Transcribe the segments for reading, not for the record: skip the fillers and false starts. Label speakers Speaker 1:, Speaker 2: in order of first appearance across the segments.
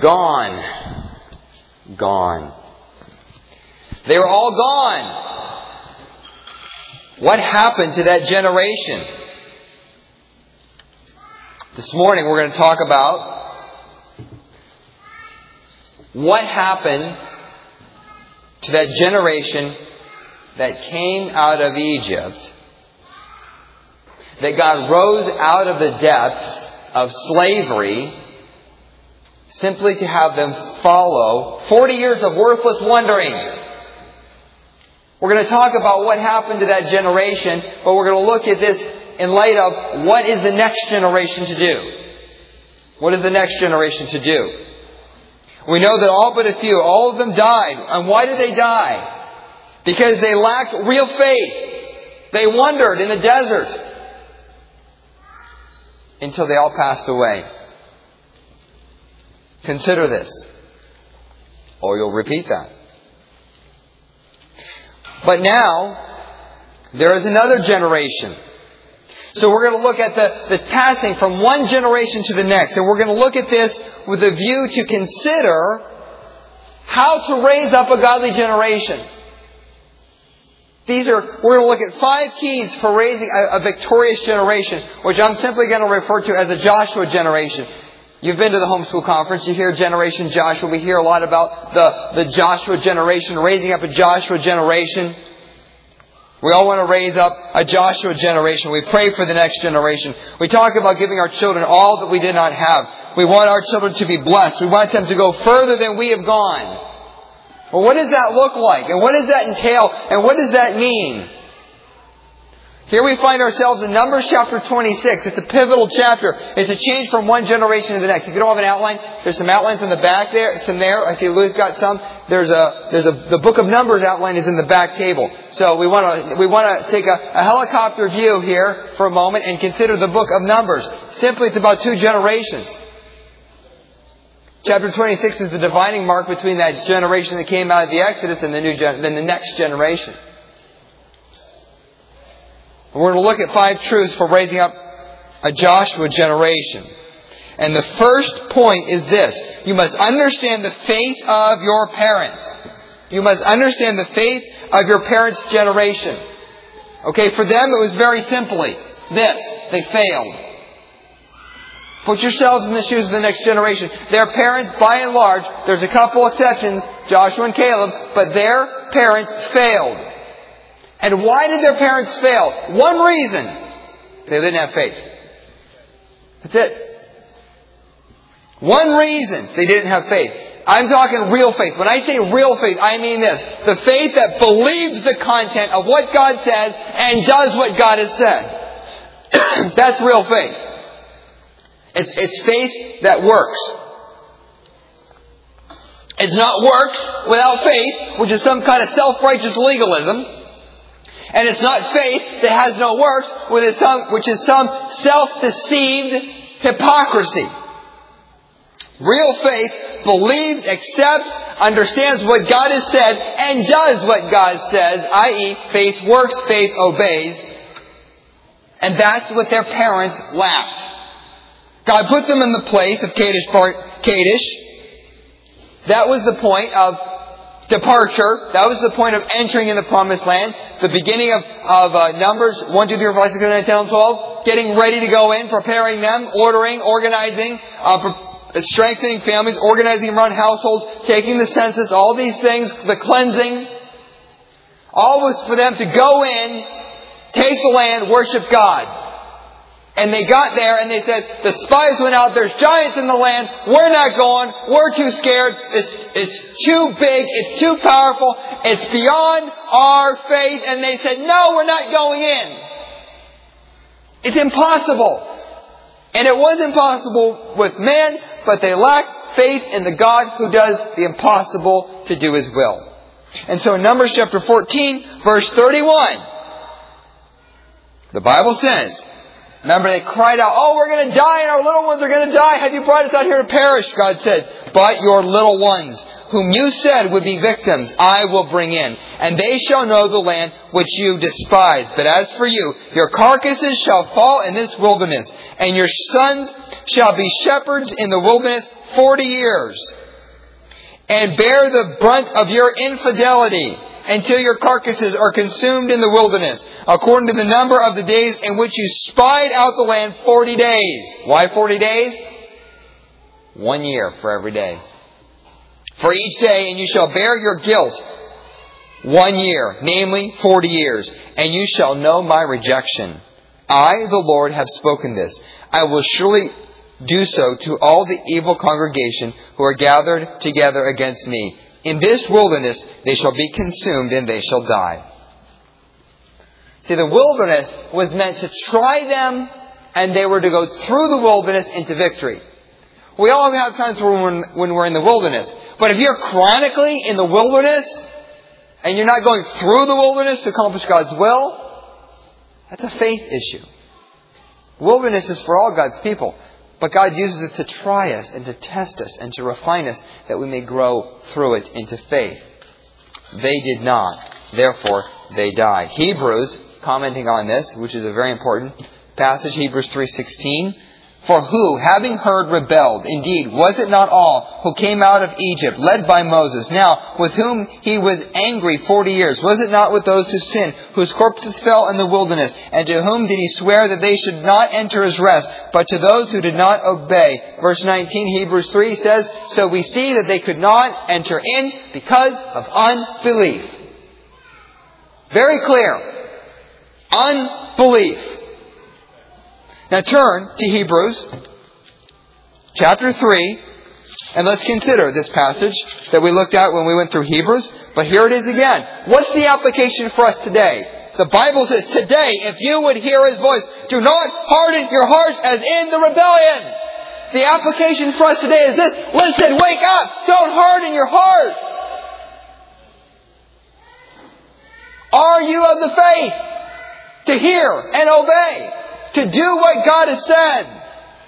Speaker 1: Gone. Gone. They were all gone. What happened to that generation? This morning we're going to talk about what happened to that generation that came out of Egypt, that God rose out of the depths of slavery simply to have them follow 40 years of worthless wanderings. We're going to talk about what happened to that generation, but we're going to look at this in light of what is the next generation to do. What is the next generation to do? We know that all but a few, all of them died. And why did they die? Because they lacked real faith. They wandered in the desert until they all passed away. Consider this, or you'll repeat that. But now, there is another generation. So we're going to look at the passing from one generation to the next. And we're going to look at this with a view to consider how to raise up a godly generation. We're going to look at 5 keys for raising a victorious generation, which I'm simply going to refer to as a Joshua generation. You've been to the homeschool conference. You hear Generation Joshua. We hear a lot about the Joshua generation, raising up a Joshua generation. We all want to raise up a Joshua generation. We pray for the next generation. We talk about giving our children all that we did not have. We want our children to be blessed. We want them to go further than we have gone. Well, what does that look like? And what does that entail? And what does that mean? Here we find ourselves in Numbers chapter 26. It's a pivotal chapter. It's a change from one generation to the next. If you don't have an outline, there's some outlines in the back there. Some there. I see Lou's got some. The book of Numbers outline is in the back table. So we want to take a helicopter view here for a moment and consider the book of Numbers. Simply, it's about 2 generations. Chapter 26 is the dividing mark between that generation that came out of the Exodus and the next generation. We're going to look at 5 truths for raising up a Joshua generation. And the first point is this. You must understand the faith of your parents. You must understand the faith of your parents' generation. Okay, for them it was very simply this. They failed. Put yourselves in the shoes of the next generation. Their parents, by and large, there's a couple exceptions, Joshua and Caleb, but their parents failed. And why did their parents fail? One reason. They didn't have faith. That's it. One reason they didn't have faith. I'm talking real faith. When I say real faith, I mean this. The faith that believes the content of what God says and does what God has said. That's real faith. It's faith that works. It's not works without faith, which is some kind of self-righteous legalism. And it's not faith that has no works, which is some self-deceived hypocrisy. Real faith believes, accepts, understands what God has said, and does what God says, i.e., faith works, faith obeys. And that's what their parents lacked. God put them in the place of Kadesh. That was the point of departure. That was the point of entering in the promised land. The beginning of Numbers 1, 2, 3, 4, 5, 6, 7, 8, 10, 12. Getting ready to go in, preparing them, ordering, organizing, strengthening families, organizing around households, taking the census, all these things, the cleansing. All was for them to go in, take the land, worship God. And they got there and they said, the spies went out, there's giants in the land, we're not going, we're too scared, it's too big, it's too powerful, it's beyond our faith. And they said, no, we're not going in. It's impossible. And it was impossible with man, but they lacked faith in the God who does the impossible to do His will. And so in Numbers chapter 14, verse 31, the Bible says, remember, they cried out, oh, we're going to die and our little ones are going to die. Have you brought us out here to perish? God said, but your little ones, whom you said would be victims, I will bring in. And they shall know the land which you despise. But as for you, your carcasses shall fall in this wilderness, and your sons shall be shepherds in the wilderness 40 years, and bear the brunt of your infidelity, until your carcasses are consumed in the wilderness, according to the number of the days in which you spied out the land 40 days. Why 40 days? 1 year for every day. For each day, and you shall bear your guilt 1 year, namely 40 years, and you shall know my rejection. I, the Lord, have spoken this. I will surely do so to all the evil congregation who are gathered together against me. In this wilderness they shall be consumed, and they shall die. See, the wilderness was meant to try them, and they were to go through the wilderness into victory. We all have times when we're in the wilderness. But if you're chronically in the wilderness, and you're not going through the wilderness to accomplish God's will, that's a faith issue. Wilderness is for all God's people. But God uses it to try us and to test us and to refine us, that we may grow through it into faith. They did not. Therefore, they died. Hebrews, commenting on this, which is a very important passage, Hebrews 3:16. For who, having heard, rebelled? Indeed, was it not all who came out of Egypt, led by Moses? Now, with whom he was angry 40 years? Was it not with those who sinned, whose corpses fell in the wilderness? And to whom did he swear that they should not enter his rest, but to those who did not obey? Verse 19, Hebrews 3 says, so we see that they could not enter in because of unbelief. Very clear. Unbelief. Now turn to Hebrews chapter 3, and let's consider this passage that we looked at when we went through Hebrews. But here it is again. What's the application for us today? The Bible says, today, if you would hear His voice, do not harden your hearts as in the rebellion. The application for us today is this. Listen, wake up. Don't harden your heart. Are you of the faith to hear and obey? To do what God has said.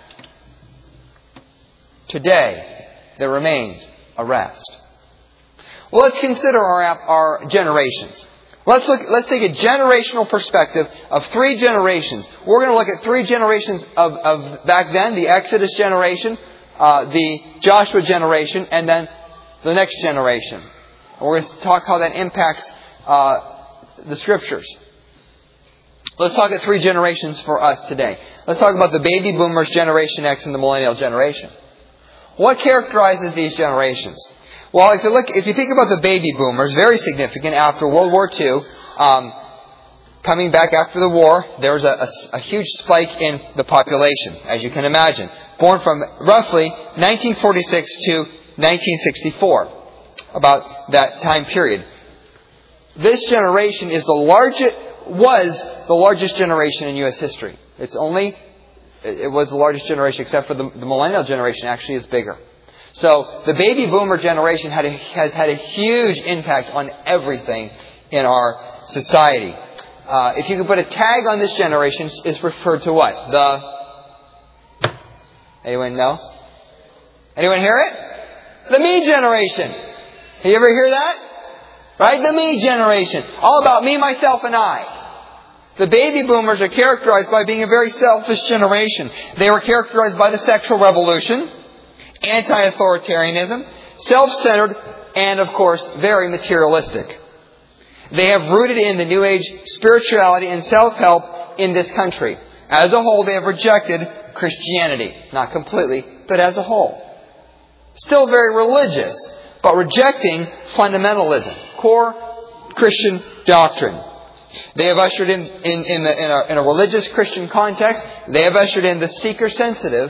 Speaker 1: Today, there remains a rest. Well, let's consider our generations. Let's take a generational perspective of 3 generations. We're going to look at 3 generations of back then, the Exodus generation, the Joshua generation, and then the next generation. And we're going to talk how that impacts the Scriptures. Let's talk at 3 generations for us today. Let's talk about the baby boomers, Generation X, and the millennial generation. What characterizes these generations? Well, if you think about the baby boomers, very significant after World War II, coming back after the war, there was a huge spike in the population, as you can imagine. Born from roughly 1946 to 1964, about that time period. This generation was the largest generation in U.S. history. It was the largest generation, except for the millennial generation actually is bigger. So the baby boomer generation has had a huge impact on everything in our society. If you could put a tag on this generation, it's referred to what? Anyone know? Anyone hear it? The me generation. You ever hear that? Right? The me generation. All about me, myself, and I. The baby boomers are characterized by being a very selfish generation. They were characterized by the sexual revolution, anti-authoritarianism, self-centered, and of course, very materialistic. They have rooted in the New Age spirituality and self-help in this country. As a whole, they have rejected Christianity. Not completely, but as a whole. Still very religious, but rejecting fundamentalism, core Christian doctrine. They have ushered in a religious Christian context, they have ushered in the seeker-sensitive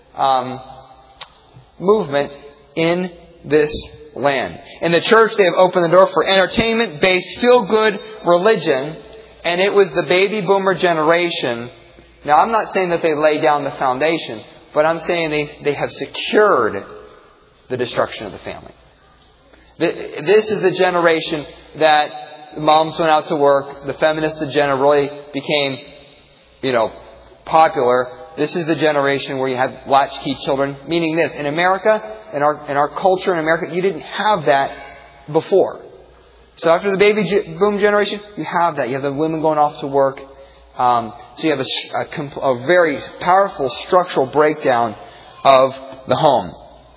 Speaker 1: movement in this land. In the church, they have opened the door for entertainment-based, feel-good religion, and it was the baby boomer generation. Now, I'm not saying that they laid down the foundation, but I'm saying they have secured the destruction of the family. This is the generation that moms went out to work. The feminist agenda really became, popular this is the generation where you have latchkey children. Meaning this, in America, in our culture in America, you didn't have that before. So after the baby boom generation, you have that. You have the women going off to work. So you have a very powerful structural breakdown of the home.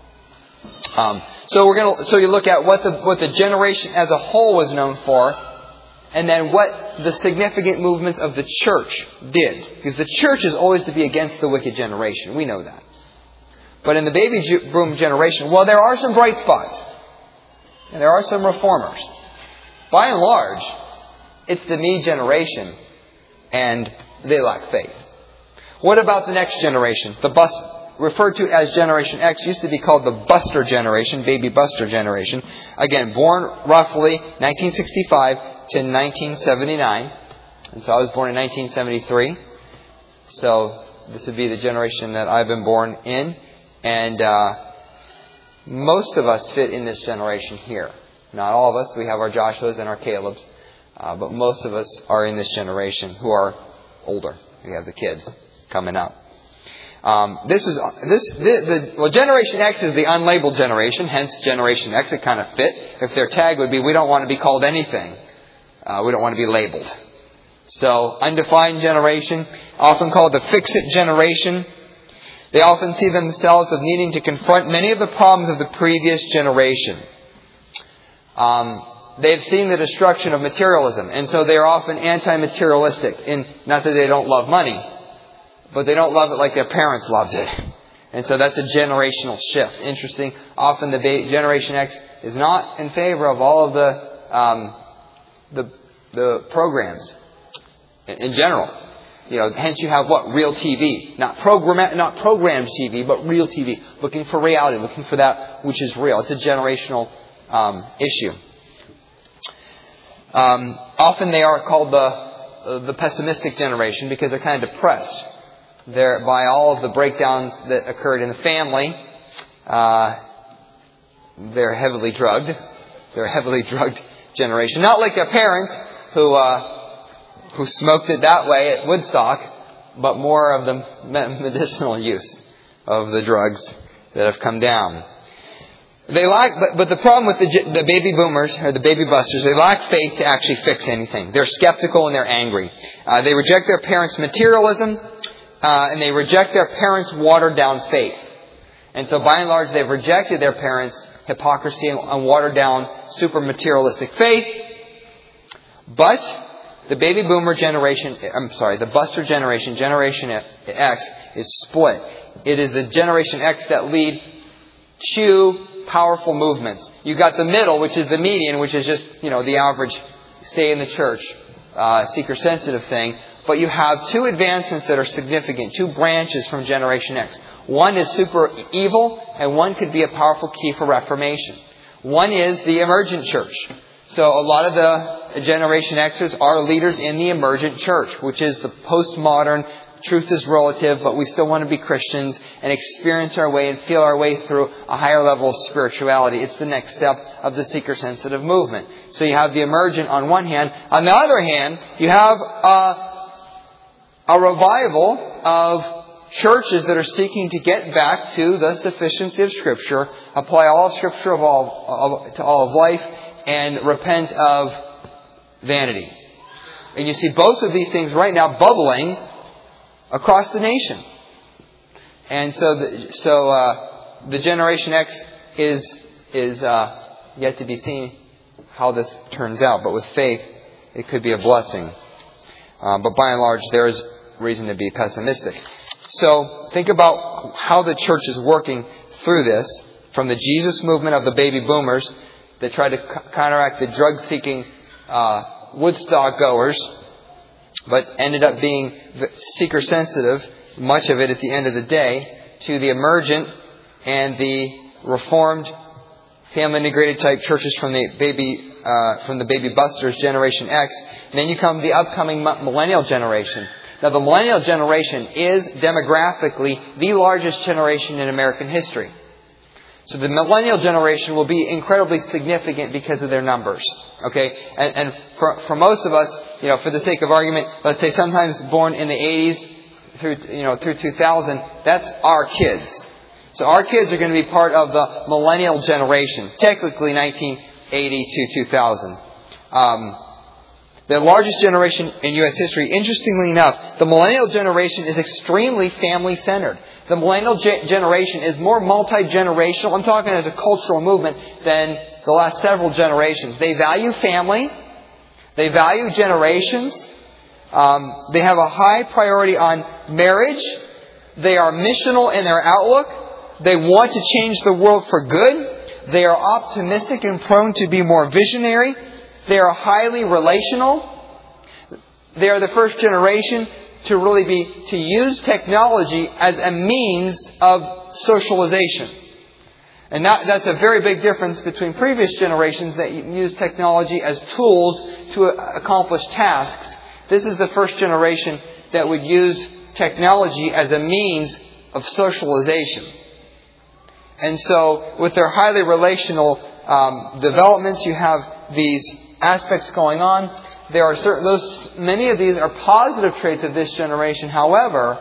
Speaker 1: So you look at what the generation as a whole was known for, and then what the significant movements of the church did. Because the church is always to be against the wicked generation. We know that. But in the baby boom generation, well, there are some bright spots. And there are some reformers. By and large, it's the me generation, and they lack faith. What about the next generation? Referred to as Generation X, used to be called the Buster generation, baby Buster generation. Again, born roughly 1965 to 1979. And so I was born in 1973. So this would be the generation that I've been born in. And most of us fit in this generation here. Not all of us. We have our Joshuas and our Calebs. But most of us are in this generation who are older. We have the kids coming up. Generation X is the unlabeled generation, hence Generation X. It kind of fit. If their tag would be, we don't want to be called anything. We don't want to be labeled. So, undefined generation, often called the fix-it generation. They often see themselves as needing to confront many of the problems of the previous generation. They've seen the destruction of materialism, and so they are often anti-materialistic. Not that they don't love money, but they don't love it like their parents loved it. And so that's a generational shift. Interesting. Often the Generation X is not in favor of all of the programs in general. Hence you have what? Real TV. Not programmed TV, but real TV. Looking for reality, looking for that which is real. It's a generational issue. Often they are called the pessimistic generation because they're kind of depressed. By all of the breakdowns that occurred in the family. They're heavily drugged. They're a heavily drugged generation. Not like their parents who smoked it that way at Woodstock, but more of the medicinal use of the drugs that have come down. They lack, but the problem with the baby boomers or the baby busters, they lack faith to actually fix anything. They're skeptical and they're angry. They reject their parents' materialism. And they reject their parents' watered-down faith. And so by and large, they've rejected their parents' hypocrisy and watered-down, super materialistic faith. But the baby boomer generation, the Buster generation, Generation X, is split. It is the Generation X that lead two powerful movements. You've got the middle, which is the median, which is just, the average stay in the church, seeker-sensitive thing. But you have two advancements that are significant, two branches from Generation X. One is super evil, and one could be a powerful key for reformation. One is the emergent church. So a lot of the Generation Xers are leaders in the emergent church, which is the postmodern, truth is relative, but we still want to be Christians and experience our way and feel our way through a higher level of spirituality. It's the next step of the seeker-sensitive movement. So you have the emergent on one hand. On the other hand, you have a revival of churches that are seeking to get back to the sufficiency of Scripture, apply all of Scripture to all of life, and repent of vanity. And you see both of these things right now bubbling across the nation. And so the Generation X is yet to be seen how this turns out. But with faith, it could be a blessing. But by and large, there is reason to be pessimistic. So think about how the church is working through this, from the Jesus movement of the baby boomers that tried to counteract the drug-seeking Woodstock goers, but ended up being seeker-sensitive, much of it at the end of the day, to the emergent and the reformed, family-integrated type churches from the baby busters, Generation X. And then you come to the upcoming millennial generation. Now, the millennial generation is demographically the largest generation in American history. So the millennial generation will be incredibly significant because of their numbers. Okay? And for most of us, for the sake of argument, let's say sometimes born in the 80s through 2000, that's our kids. So our kids are going to be part of the millennial generation, technically 1980 to 2000. The largest generation in U.S. history. Interestingly enough, the millennial generation is extremely family-centered. The millennial generation is more multi-generational. I'm talking as a cultural movement than the last several generations. They value family. They value generations. They have a high priority on marriage. They are missional in their outlook. They want to change the world for good. They are optimistic and prone to be more visionary. They are highly relational. They are the first generation to use technology as a means of socialization. And that's a very big difference between previous generations that use technology as tools to accomplish tasks. This is the first generation that would use technology as a means of socialization. And so, with their highly relational developments, you have these aspects going on. There are many of these are positive traits of this generation. However,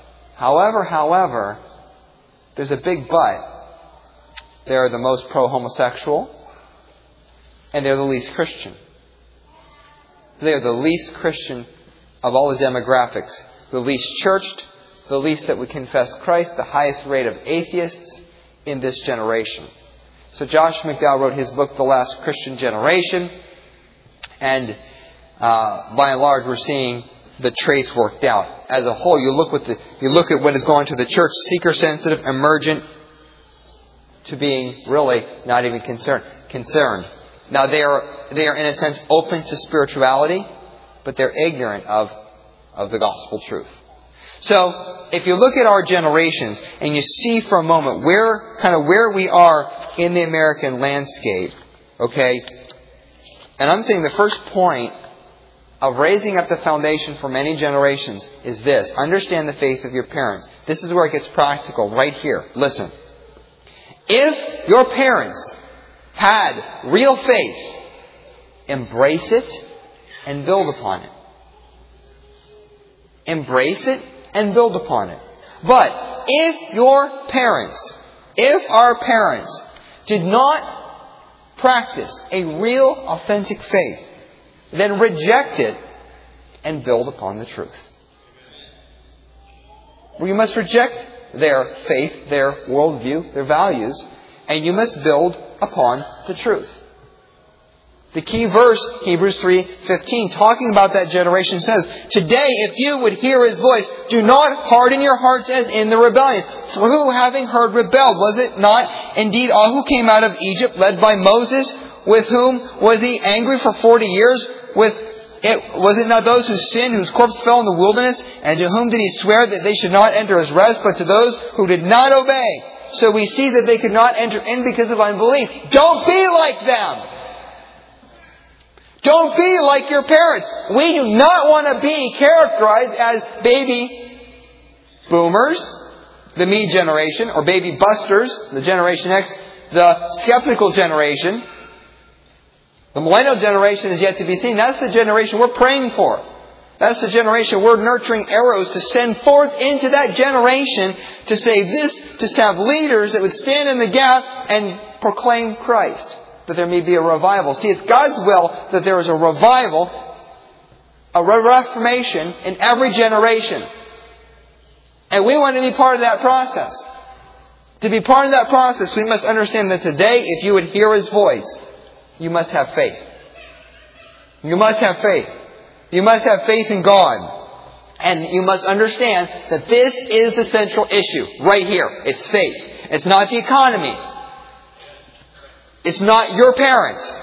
Speaker 1: there's a big but. They're the most pro-homosexual, and they're the least Christian. They are the least Christian of all the demographics. The least churched, the least that would confess Christ, the highest rate of atheists in this generation. So Josh McDowell wrote his book, The Last Christian Generation. And by and large, we're seeing the traits worked out. As a whole, you look at what is going to the church, seeker-sensitive, emergent, to being really not even concerned. Now they are in a sense open to spirituality, but they're ignorant of the gospel truth. So if you look at our generations and you see for a moment where we are in the American landscape, okay? And I'm saying the first point of raising up the foundation for many generations is this. Understand the faith of your parents. This is where it gets practical, right here. Listen. If your parents had real faith, embrace it and build upon it. Embrace it and build upon it. But if our parents did not practice a real, authentic faith, then reject it and build upon the truth. You must reject their faith, their worldview, their values, and you must build upon the truth. The key verse, Hebrews 3:15, talking about that generation says, "Today, if you would hear His voice, do not harden your hearts as in the rebellion. For who, having heard, rebelled? Was it not indeed all who came out of Egypt, led by Moses? With whom was He angry for 40 years? Was it not those who sinned, whose corpse fell in the wilderness? And to whom did He swear that they should not enter His rest, but to those who did not obey?" So we see that they could not enter in because of unbelief. Don't be like them. Don't be like your parents. We do not want to be characterized as baby boomers, the me generation, or baby busters, the Generation X, the skeptical generation. The millennial generation is yet to be seen. That's the generation we're praying for. That's the generation we're nurturing arrows to send forth into that generation to say this, to have leaders that would stand in the gap and proclaim Christ, that there may be a revival. See, it's God's will that there is a revival, a reformation in every generation. And we want to be part of that process. To be part of that process, we must understand that today, if you would hear His voice, you must have faith. You must have faith. You must have faith in God. And you must understand that this is the central issue right here. It's faith. It's not the economy. It's not your parents.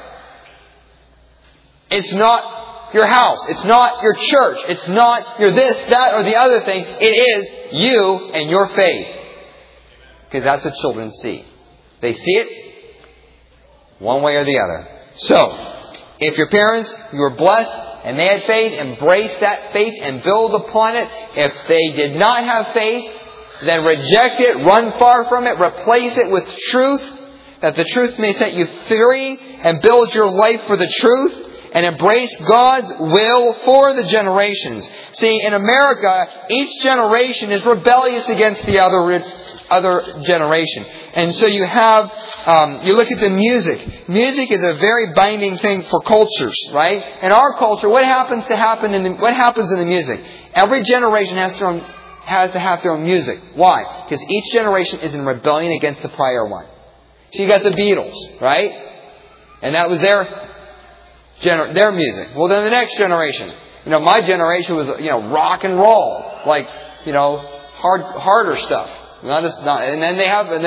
Speaker 1: It's not your house. It's not your church. It's not your this, that, or the other thing. It is you and your faith. Because that's what children see. They see it one way or the other. So, if your parents, you were blessed, and they had faith, embrace that faith and build upon it. If they did not have faith, then reject it, run far from it, replace it with truth, that the truth may set you free and build your life for the truth. and embrace God's will for the generations. See, in America, each generation is rebellious against the other generation. And so you have, you look at the music. Music is a very binding thing for cultures, right? In our culture, what happens in the music? Every generation has to have their own music. Why? Because each generation is in rebellion against the prior one. So you got the Beatles, right? And that was their music. Well, then the next generation. My generation was, rock and roll. Like, harder stuff. And then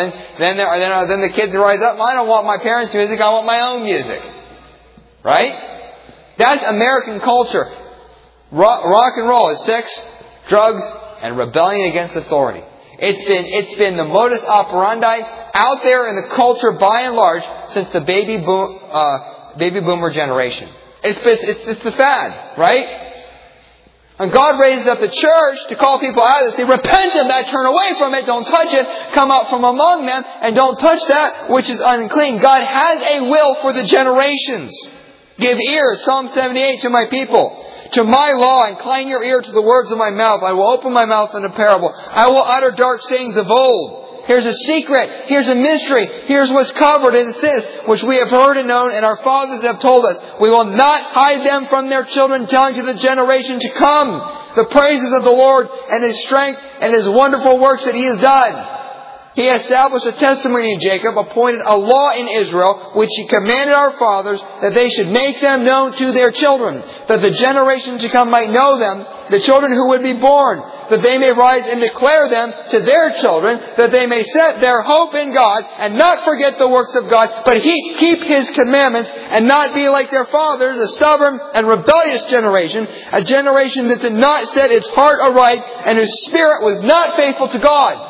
Speaker 1: the kids rise up. I don't want my parents' music. I want my own music. Right? That's American culture. Rock and roll is sex, drugs, and rebellion against authority. It's been the modus operandi out there in the culture by and large since the baby boomer generation. It's the fad, right? And God raises up the church to call people out and say, repent of that, turn away from it, don't touch it, come out from among them, and don't touch that which is unclean. God has a will for the generations. Give ear, Psalm 78, to my people. To my law, incline your ear to the words of my mouth. I will open my mouth in a parable. I will utter dark sayings of old. Here's a secret. Here's a mystery. Here's what's covered. It's this, which we have heard and known, and our fathers have told us. We will not hide them from their children, telling to the generation to come the praises of the Lord and His strength and His wonderful works that He has done. He established a testimony in Jacob, appointed a law in Israel, which He commanded our fathers, that they should make them known to their children, that the generation to come might know them, the children who would be born, that they may rise and declare them to their children, that they may set their hope in God, and not forget the works of God, but keep His commandments, and not be like their fathers, a stubborn and rebellious generation, a generation that did not set its heart aright, and whose spirit was not faithful to God.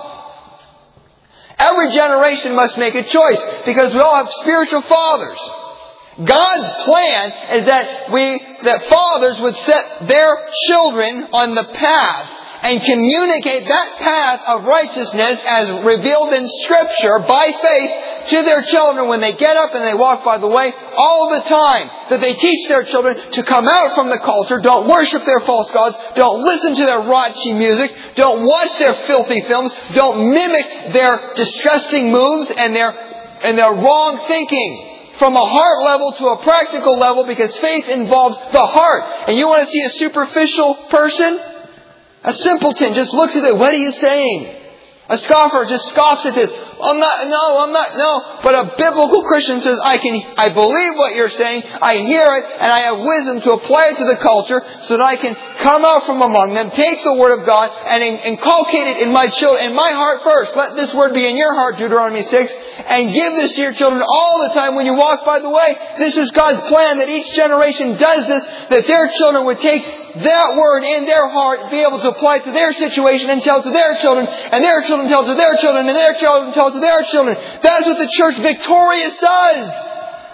Speaker 1: Every generation must make a choice, because we all have spiritual fathers. God's plan is that fathers would set their children on the path and communicate that path of righteousness as revealed in Scripture by faith to their children when they get up and they walk by the way all the time. That they teach their children to come out from the culture, don't worship their false gods, don't listen to their raunchy music, don't watch their filthy films, don't mimic their disgusting moves and their wrong thinking. From a heart level to a practical level, because faith involves the heart. And you want to see a superficial person? A simpleton just looks at it. What are you saying? A scoffer just scoffs at this. I'm not. But a biblical Christian says, I believe what you're saying. I hear it, and I have wisdom to apply it to the culture so that I can come out from among them, take the Word of God, and inculcate it in my children, in my heart first. Let this Word be in your heart, Deuteronomy 6, and give this to your children all the time when you walk by the way. This is God's plan, that each generation does this, that their children would take that Word in their heart, be able to apply it to their situation and tell to their children, and their children tell to their children, and their children tell to their children. That's what the church victorious does.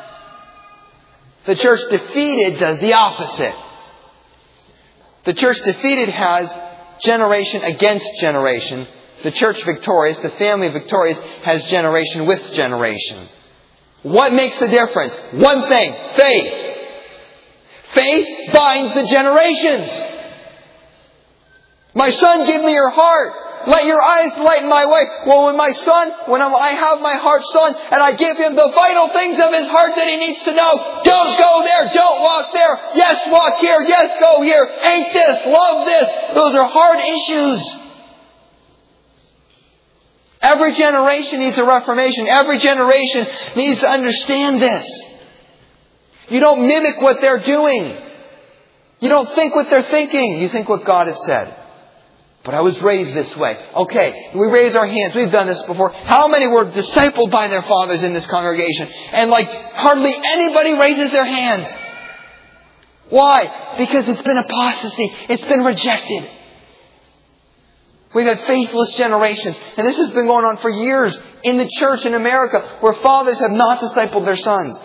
Speaker 1: The church defeated does the opposite. The church defeated has generation against generation. The church victorious, the family victorious, has generation with generation. What makes the difference? One thing, faith. Faith binds the generations. My son, give me your heart. Let your eyes lighten my way. Well, when I have my heart son, and I give him the vital things of his heart that he needs to know. Don't go there. Don't walk there. Yes, walk here. Yes, go here. Hate this. Love this. Those are hard issues. Every generation needs a reformation. Every generation needs to understand this. You don't mimic what they're doing. You don't think what they're thinking. You think what God has said. But I was raised this way. Okay, we raise our hands. We've done this before. How many were discipled by their fathers in this congregation? And hardly anybody raises their hands. Why? Because it's been apostasy. It's been rejected. We've had faithless generations. And this has been going on for years in the church in America, where fathers have not discipled their sons.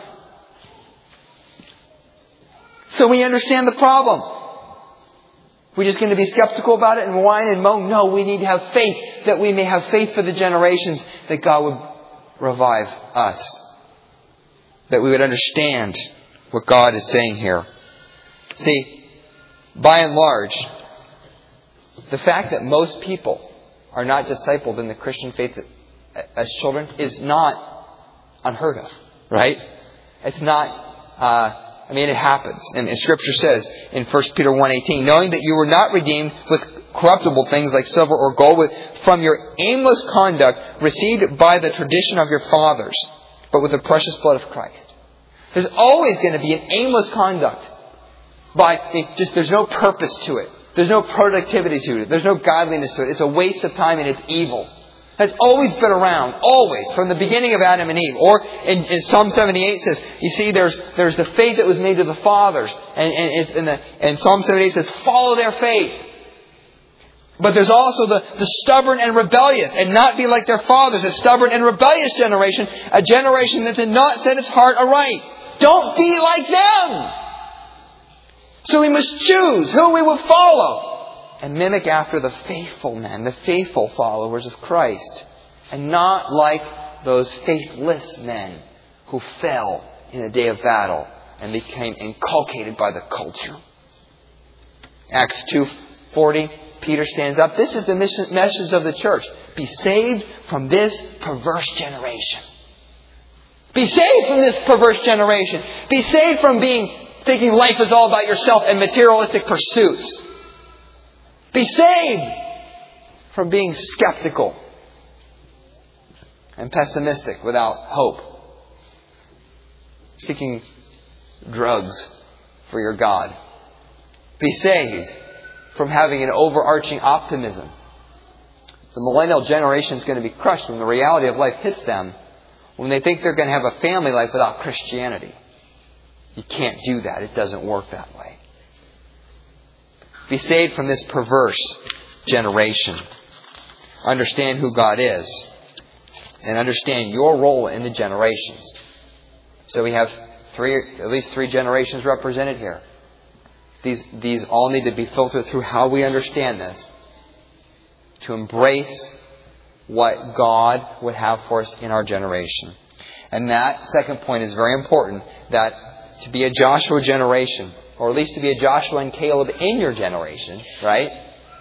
Speaker 1: So we understand the problem. We're just going to be skeptical about it and whine and moan? No, we need to have faith, that we may have faith for the generations, that God would revive us. That we would understand what God is saying here. See, by and large, the fact that most people are not discipled in the Christian faith as children is not unheard of, right? It's not, it happens. And Scripture says in 1 Peter 1:18, knowing that you were not redeemed with corruptible things like silver or gold from your aimless conduct received by the tradition of your fathers, but with the precious blood of Christ. There's always going to be an aimless conduct. There's no purpose to it. There's no productivity to it. There's no godliness to it. It's a waste of time and it's evil. Has always been around, always, from the beginning of Adam and Eve. Or in Psalm 78 says, you see, there's the faith that was made to the fathers. And Psalm 78 says, follow their faith. But there's also the stubborn and rebellious, and not be like their fathers, a stubborn and rebellious generation, a generation that did not set its heart aright. Don't be like them! So we must choose who we will follow and mimic after the faithful men, the faithful followers of Christ, and not like those faithless men who fell in the day of battle and became inculcated by the culture. Acts 2:40, Peter stands up. This is the message of the church. Be saved from this perverse generation. Be saved from this perverse generation. Be saved from thinking life is all about yourself and materialistic pursuits. Be saved from being skeptical and pessimistic without hope. Seeking drugs for your God. Be saved from having an overarching optimism. The millennial generation is going to be crushed when the reality of life hits them, when they think they're going to have a family life without Christianity. You can't do that. It doesn't work that way. Be saved from this perverse generation. Understand who God is. And understand your role in the generations. So we have at least three generations represented here. These all need to be filtered through how we understand this, to embrace what God would have for us in our generation. And that second point is very important, that to be a Joshua generation, or at least to be a Joshua and Caleb in your generation, right?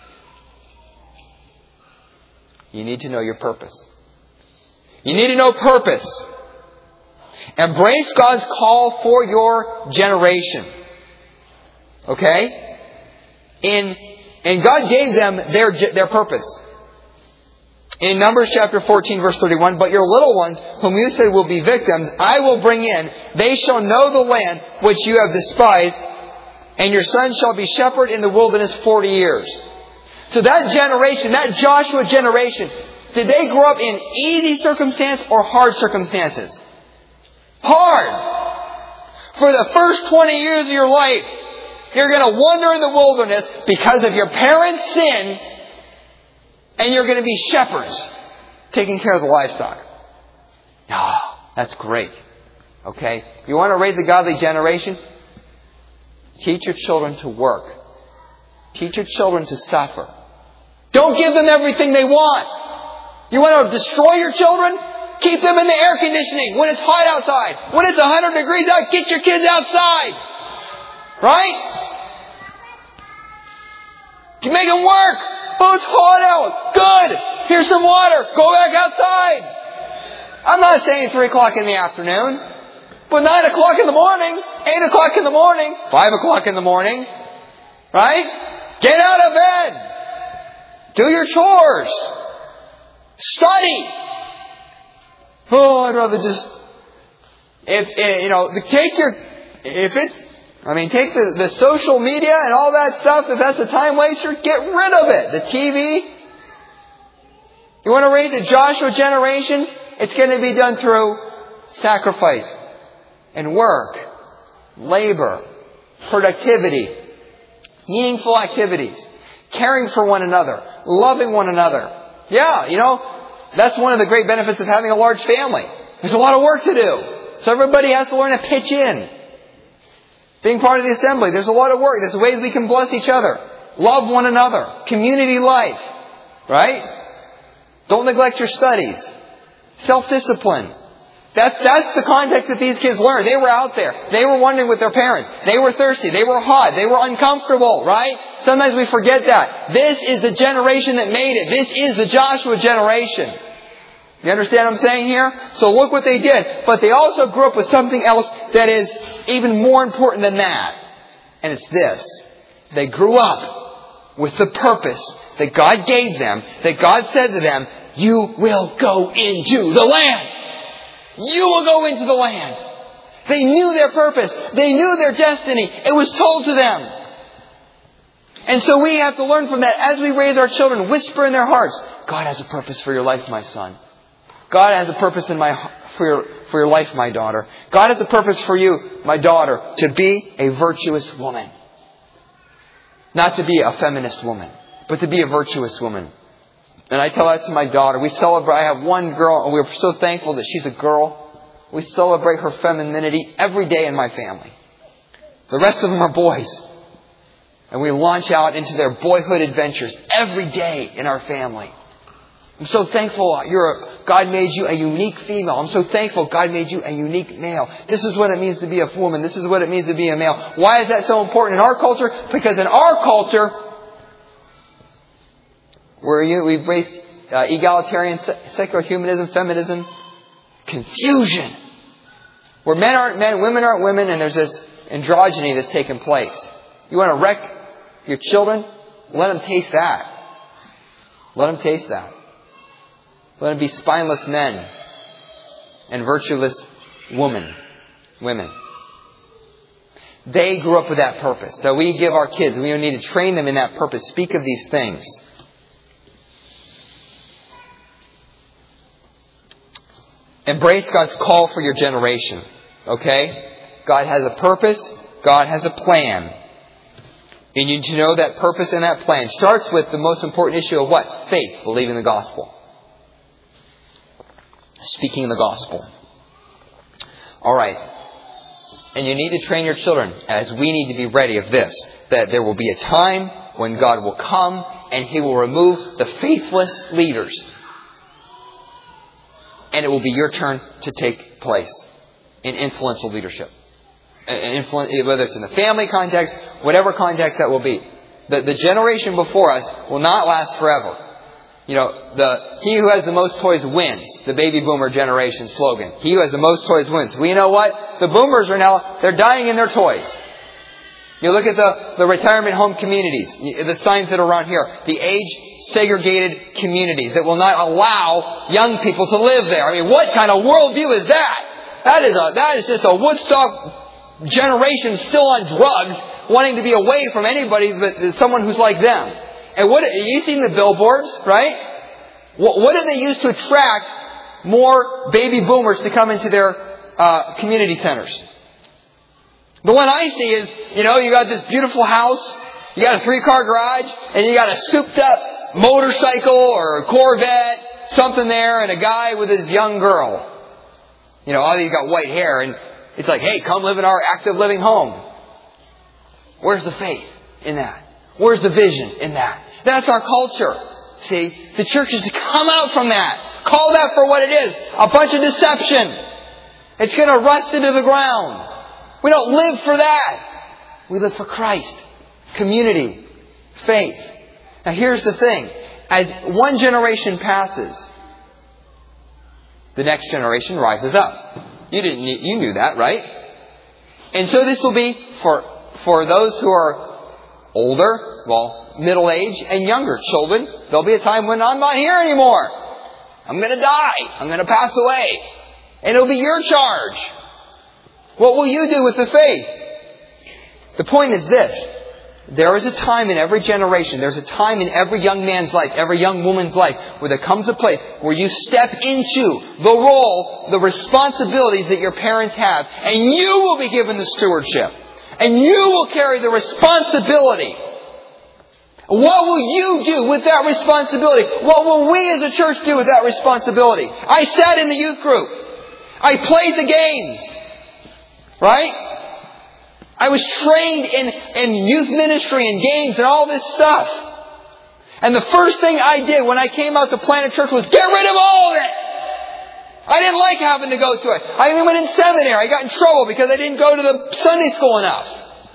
Speaker 1: You need to know your purpose. You need to know purpose. Embrace God's call for your generation. Okay? And God gave them their purpose. In Numbers chapter 14, verse 31, but your little ones, whom you said will be victims, I will bring in. They shall know the land which you have despised, and your sons shall be shepherd in the wilderness 40 years. So that generation, that Joshua generation, did they grow up in easy circumstance or hard circumstances? Hard. For the first 20 years of your life, you're going to wander in the wilderness because of your parents' sin, and you're going to be shepherds taking care of the livestock. That's great. Okay? You want to raise a godly generation? Teach your children to work. Teach your children to suffer. Don't give them everything they want. You want to destroy your children? Keep them in the air conditioning when it's hot outside. When it's 100 degrees out, get your kids outside. Right? You make them work. Oh, it's hot out. Good. Here's some water. Go back outside. I'm not saying 3 o'clock in the afternoon, but 9 o'clock in the morning, 8 o'clock in the morning, 5 o'clock in the morning. Right? Get out of bed. Do your chores. Study. Oh, I'd rather just... Take the social media and all that stuff. If that's a time waster, get rid of it. The TV. You want to raise a Joshua generation? It's going to be done through sacrifice and work, labor, productivity, meaningful activities, caring for one another, loving one another. Yeah, that's one of the great benefits of having a large family. There's a lot of work to do. So everybody has to learn to pitch in. Being part of the assembly, there's a lot of work. There's ways we can bless each other. Love one another. Community life. Right? Don't neglect your studies. Self-discipline. That's the context that these kids learned. They were out there. They were wandering with their parents. They were thirsty. They were hot. They were uncomfortable, right? Sometimes we forget that. This is the generation that made it. This is the Joshua generation. You understand what I'm saying here? So look what they did. But they also grew up with something else that is even more important than that. And it's this. They grew up with the purpose that God gave them, that God said to them, you will go into the land. You will go into the land. They knew their purpose. They knew their destiny. It was told to them. And so we have to learn from that as we raise our children. Whisper in their hearts, God has a purpose for your life, my son. God has a purpose for your life, my daughter. God has a purpose for you, my daughter, to be a virtuous woman. Not to be a feminist woman, but to be a virtuous woman. And I tell that to my daughter. We celebrate. I have one girl, and we're so thankful that she's a girl. We celebrate her femininity every day in my family. The rest of them are boys. And we launch out into their boyhood adventures every day in our family. I'm so thankful God made you a unique female. I'm so thankful God made you a unique male. This is what it means to be a woman. This is what it means to be a male. Why is that so important in our culture? Because in our culture, we've embraced egalitarian, secular humanism, feminism, confusion. Where men aren't men, women aren't women, and there's this androgyny that's taken place. You want to wreck your children? Let them taste that. Let them taste that. Let them be spineless men and virtueless women. They grew up with that purpose. So we give our kids, we need to train them in that purpose. Speak of these things. Embrace God's call for your generation. Okay? God has a purpose. God has a plan. And you need to know that purpose and that plan starts with the most important issue of what? Faith. Believing the gospel. Speaking the gospel. Alright. And you need to train your children, as we need to be ready of this, that there will be a time when God will come and He will remove the faithless leaders. And it will be your turn to take place in influential leadership. Whether it's in the family context, whatever context that will be. The generation before us will not last forever. You know, he who has the most toys wins. The baby boomer generation slogan. He who has the most toys wins. Well, you know what? The boomers are now, they're dying in their toys. You look at the retirement home communities, the signs that are around here, the age-segregated communities that will not allow young people to live there. I mean, what kind of worldview is that? That is just a Woodstock generation still on drugs, wanting to be away from anybody but someone who's like them. And you've seen the billboards, right? What do they use to attract more baby boomers to come into their community centers? The one I see is, you got this beautiful house, you got a 3-car garage, and you got a souped up motorcycle or a Corvette, something there, and a guy with his young girl. All these got white hair, and it's like, hey, come live in our active living home. Where's the faith in that? Where's the vision in that? That's our culture. See, the church is to come out from that. Call that for what it is. A bunch of deception. It's going to rust into the ground. We don't live for that. We live for Christ. Community. Faith. Now here's the thing. As one generation passes, the next generation rises up. You knew that, right? And so this will be for those who are older, middle age and younger children. There'll be a time when I'm not here anymore. I'm going to die. I'm going to pass away. And it'll be your charge. What will you do with the faith? The point is this. There is a time in every generation, there's a time in every young man's life, every young woman's life, where there comes a place where you step into the role, the responsibilities that your parents have, and you will be given the stewardship. And you will carry the responsibility. What will you do with that responsibility? What will we as a church do with that responsibility? I sat in the youth group. I played the games. Right? I was trained in youth ministry and games and all this stuff. And the first thing I did when I came out to plant a church was get rid of all of it. I didn't like having to go through it. I even went in seminary. I got in trouble because I didn't go to the Sunday school enough.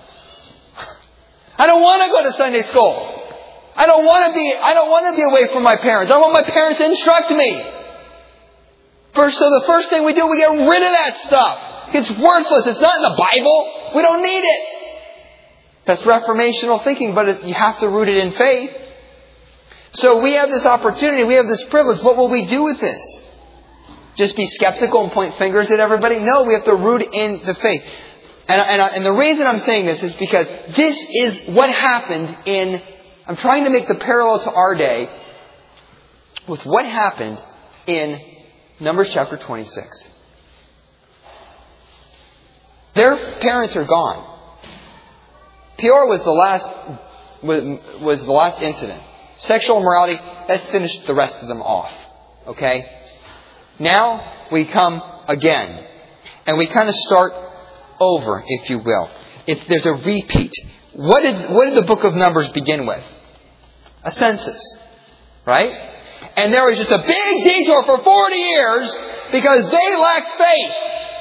Speaker 1: I don't want to go to Sunday school. I don't want to be away from my parents. I want my parents to instruct me. So the first thing we do, we get rid of that stuff. It's worthless. It's not in the Bible. We don't need it. That's reformational thinking, but you have to root it in faith. So we have this opportunity. We have this privilege. What will we do with this? Just be skeptical and point fingers at everybody? No, we have to root in the faith. And the reason I'm saying this is because this is what happened I'm trying to make the parallel to our day with what happened in Numbers chapter 26. Their parents are gone. Peor was the last incident. Sexual immorality, that finished the rest of them off. Okay? Now we come again. And we kind of start over, if you will. There's a repeat. What did the book of Numbers begin with? A census. Right? And there was just a big detour for 40 years because they lacked faith.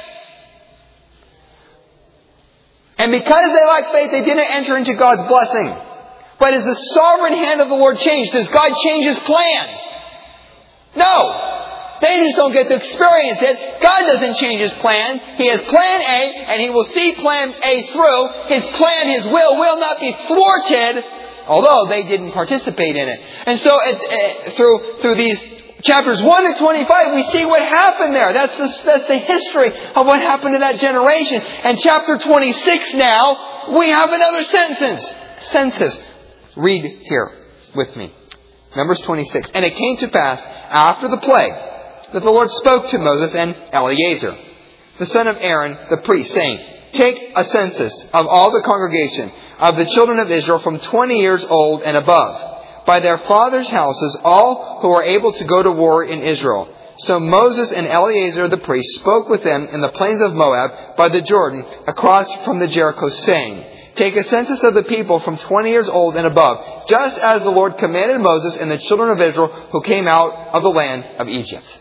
Speaker 1: And because they lacked faith, they didn't enter into God's blessing. But is the sovereign hand of the Lord changed? Does God change His plans? No. They just don't get to experience it. God doesn't change His plans. He has plan A, and He will see plan A through. His plan, His will not be thwarted, although they didn't participate in it. And so through these chapters 1 to 25, we see what happened there. That's the history of what happened to that generation. And chapter 26 now, we have another census. Read here with me. Numbers 26. And it came to pass after the plague that the Lord spoke to Moses and Eleazar, the son of Aaron, the priest, saying, Take a census of all the congregation of the children of Israel from 20 years old and above, by their fathers' houses, all who are able to go to war in Israel. So Moses and Eleazar the priest spoke with them in the plains of Moab by the Jordan across from the Jericho, saying, Take a census of the people from 20 years old and above, just as the Lord commanded Moses and the children of Israel who came out of the land of Egypt.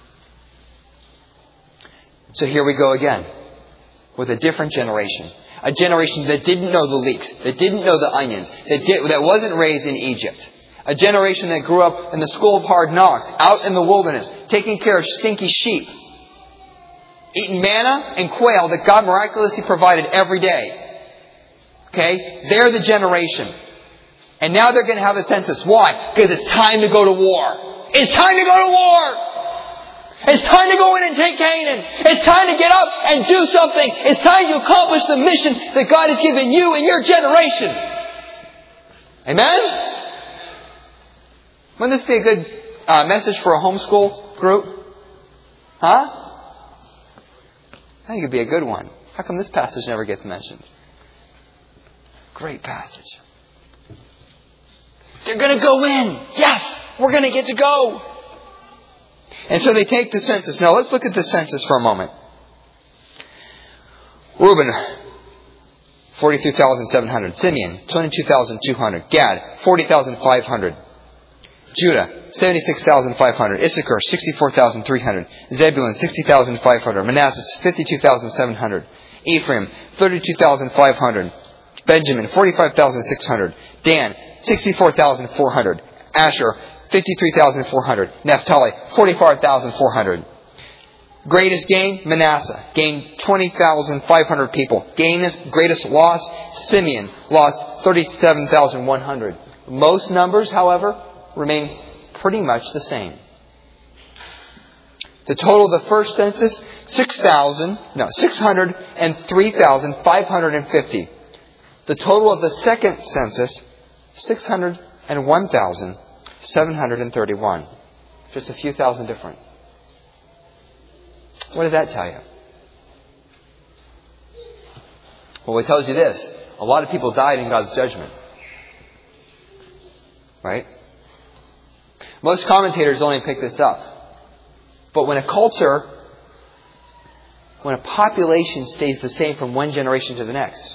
Speaker 1: So here we go again with a different generation. A generation that didn't know the leeks, that didn't know the onions, that wasn't raised in Egypt. A generation that grew up in the school of hard knocks, out in the wilderness, taking care of stinky sheep, eating manna and quail that God miraculously provided every day. Okay? They're the generation. And now they're going to have a census. Why? Because it's time to go to war. It's time to go to war! It's time to go in and take Canaan. It's time to get up and do something. It's time to accomplish the mission that God has given you and your generation. Amen? Wouldn't this be a good message for a homeschool group? Huh? I think it'd be a good one. How come this passage never gets mentioned? Great passage. They're going to go in. Yes, we're going to get to go. And so they take the census. Now let's look at the census for a moment. Reuben, 42,700. Simeon, 22,200. Gad, 40,500. Judah, 76,500. Issachar, 64,300. Zebulun, 60,500. Manasseh, 52,700. Ephraim, 32,500. Benjamin, 45,600. Dan, 64,400. Asher, 53,400. Naphtali, 45,400. Greatest gain, Manasseh. Gained 20,500 people. Greatest loss, Simeon. Lost 37,100. Most numbers, however, remain pretty much the same. The total of the first census, 603,550. The total of the second census, 601,731. Just a few thousand different. What does that tell you? Well, it tells you this. A lot of people died in God's judgment. Right? Most commentators only pick this up. But when a population stays the same from one generation to the next,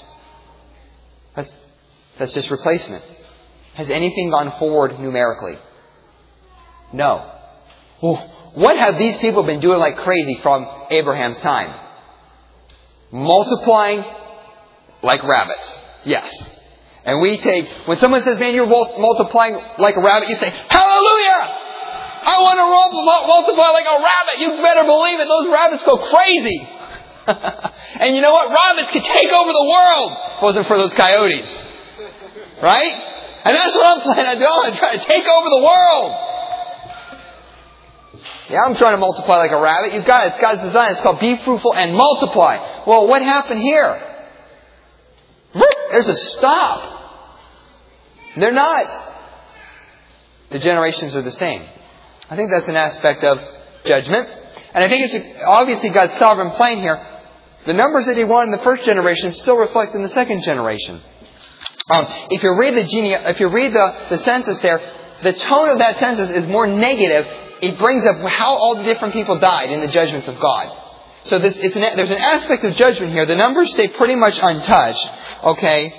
Speaker 1: that's just replacement. Has anything gone forward numerically? No. What have these people been doing like crazy from Abraham's time? Multiplying like rabbits. Yes. And when someone says, man, you're multiplying like a rabbit, you say, hallelujah! I want to multiply like a rabbit. You better believe it. Those rabbits go crazy. And you know what? Rabbits could take over the world if it wasn't for those coyotes. Right? And that's what I'm planning on doing. I'm trying to take over the world. Yeah, I'm trying to multiply like a rabbit. You've got it. It's God's design. It's called be fruitful and multiply. Well, what happened here? There's a stop. They're not. The generations are the same. I think that's an aspect of judgment. And I think it's obviously God's sovereign plan here. The numbers that He wanted in the first generation still reflect in the second generation. If you read the census there, the tone of that census is more negative. It brings up how all the different people died in the judgments of God. So there's an aspect of judgment here. The numbers stay pretty much untouched. Okay.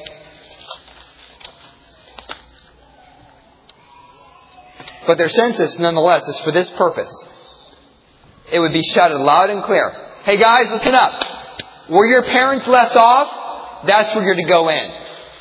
Speaker 1: But their census, nonetheless, is for this purpose. It would be shouted loud and clear. Hey guys, listen up. Where your parents left off, that's where you're to go in.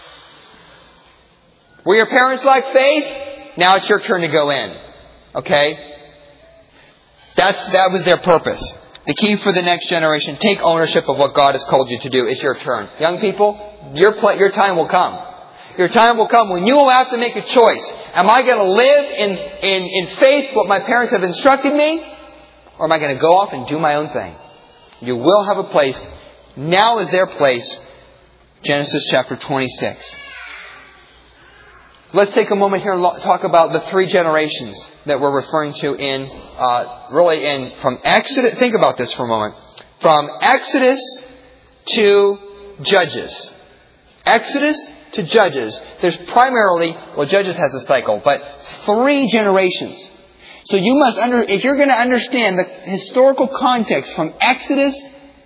Speaker 1: Where your parents lacked faith, now it's your turn to go in. Okay? That was their purpose. The key for the next generation, take ownership of what God has called you to do. It's your turn. Young people, your time will come. Your time will come when you will have to make a choice. Am I going to live in faith what my parents have instructed me? Or am I going to go off and do my own thing? You will have a place. Now is their place. Genesis chapter 26. Let's take a moment here and talk about the three generations that we're referring to from Exodus. Think about this for a moment. From Exodus to Judges. Exodus to Judges. There's primarily, Judges has a cycle, but 3 generations. So you must if you're going to understand the historical context from Exodus,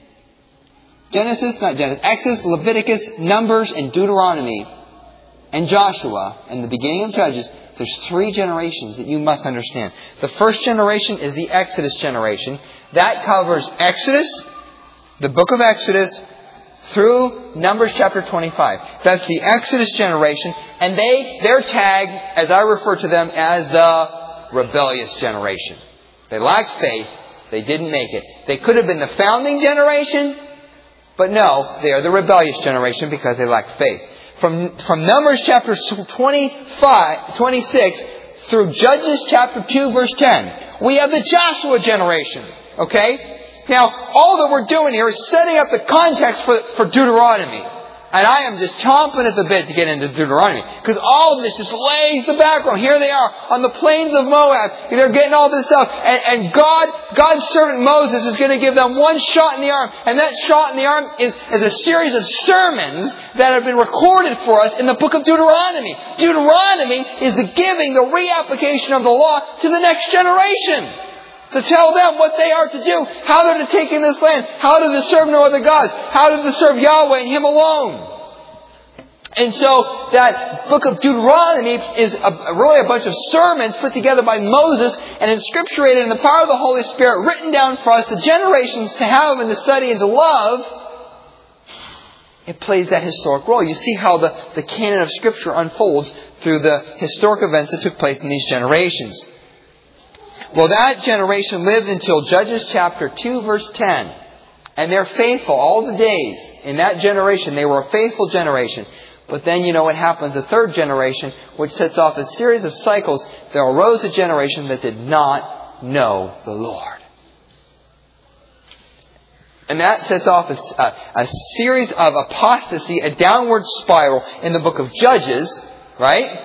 Speaker 1: Exodus, Leviticus, Numbers, and Deuteronomy, and Joshua, and the beginning of Judges, there's 3 generations that you must understand. The first generation is the Exodus generation. That covers Exodus, the book of Exodus, through Numbers chapter 25. That's the Exodus generation. And they're tagged, as I refer to them, as the rebellious generation. They lacked faith. They didn't make it. They could have been the founding generation, but no, they are the rebellious generation because they lacked faith. From Numbers chapter 26 through Judges chapter 2 verse 10, we have the Joshua generation. Okay? Now, all that we're doing here is setting up the context for Deuteronomy. And I am just chomping at the bit to get into Deuteronomy. Because all of this just lays the background. Here they are on the plains of Moab. They're getting all this stuff. And God's servant Moses is going to give them one shot in the arm. And that shot in the arm is a series of sermons that have been recorded for us in the book of Deuteronomy. Deuteronomy is the giving, the reapplication of the law to the next generation. To tell them what they are to do, how they're to take in this land, how do they serve no other gods, how do they serve Yahweh and Him alone. And so that book of Deuteronomy is really a bunch of sermons put together by Moses and inscripturated in the power of the Holy Spirit, written down for us, the generations to have and to study and to love. It plays that historic role. You see how the canon of Scripture unfolds through the historic events that took place in these generations. Well, that generation lives until Judges chapter 2 verse 10. And they're faithful all the days. In that generation, they were a faithful generation. But then you know what happens. The third generation, which sets off a series of cycles, there arose a generation that did not know the Lord. And that sets off a series of apostasy, a downward spiral in the book of Judges, right?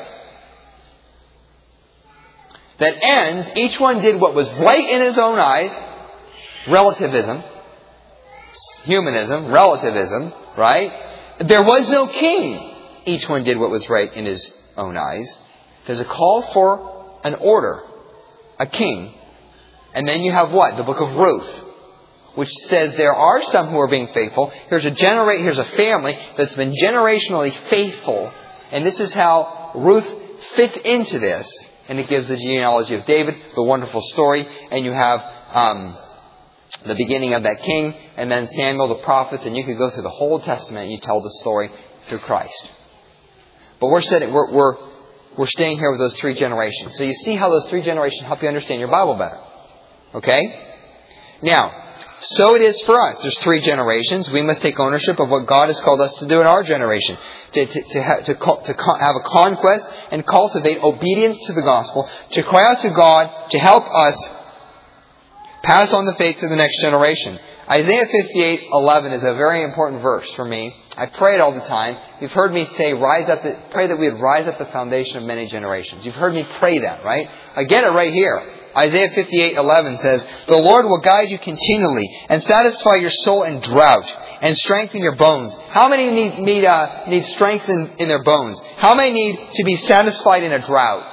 Speaker 1: That ends, each one did what was right in his own eyes. Relativism. Humanism. Relativism. Right? There was no king. Each one did what was right in his own eyes. There's a call for an order. A king. And then you have what? The book of Ruth. Which says there are some who are being faithful. Here's a family that's been generationally faithful. And this is how Ruth fits into this. And it gives the genealogy of David, the wonderful story. And you have the beginning of that king, and then Samuel, the prophets, and you could go through the whole Testament and you tell the story through Christ. But we're staying here with those 3 generations. So you see how those 3 generations help you understand your Bible better. Okay? Now, so it is for us. There's 3 generations. We must take ownership of what God has called us to do in our generation. To have a conquest and cultivate obedience to the gospel. To cry out to God to help us pass on the faith to the next generation. Isaiah 58:11 is a very important verse for me. I pray it all the time. You've heard me say, pray that we would rise up the foundation of many generations. You've heard me pray that, right? I get it right here. Isaiah 58:11 says, "The Lord will guide you continually and satisfy your soul in drought and strengthen your bones." How many need strength in their bones? How many need to be satisfied in a drought?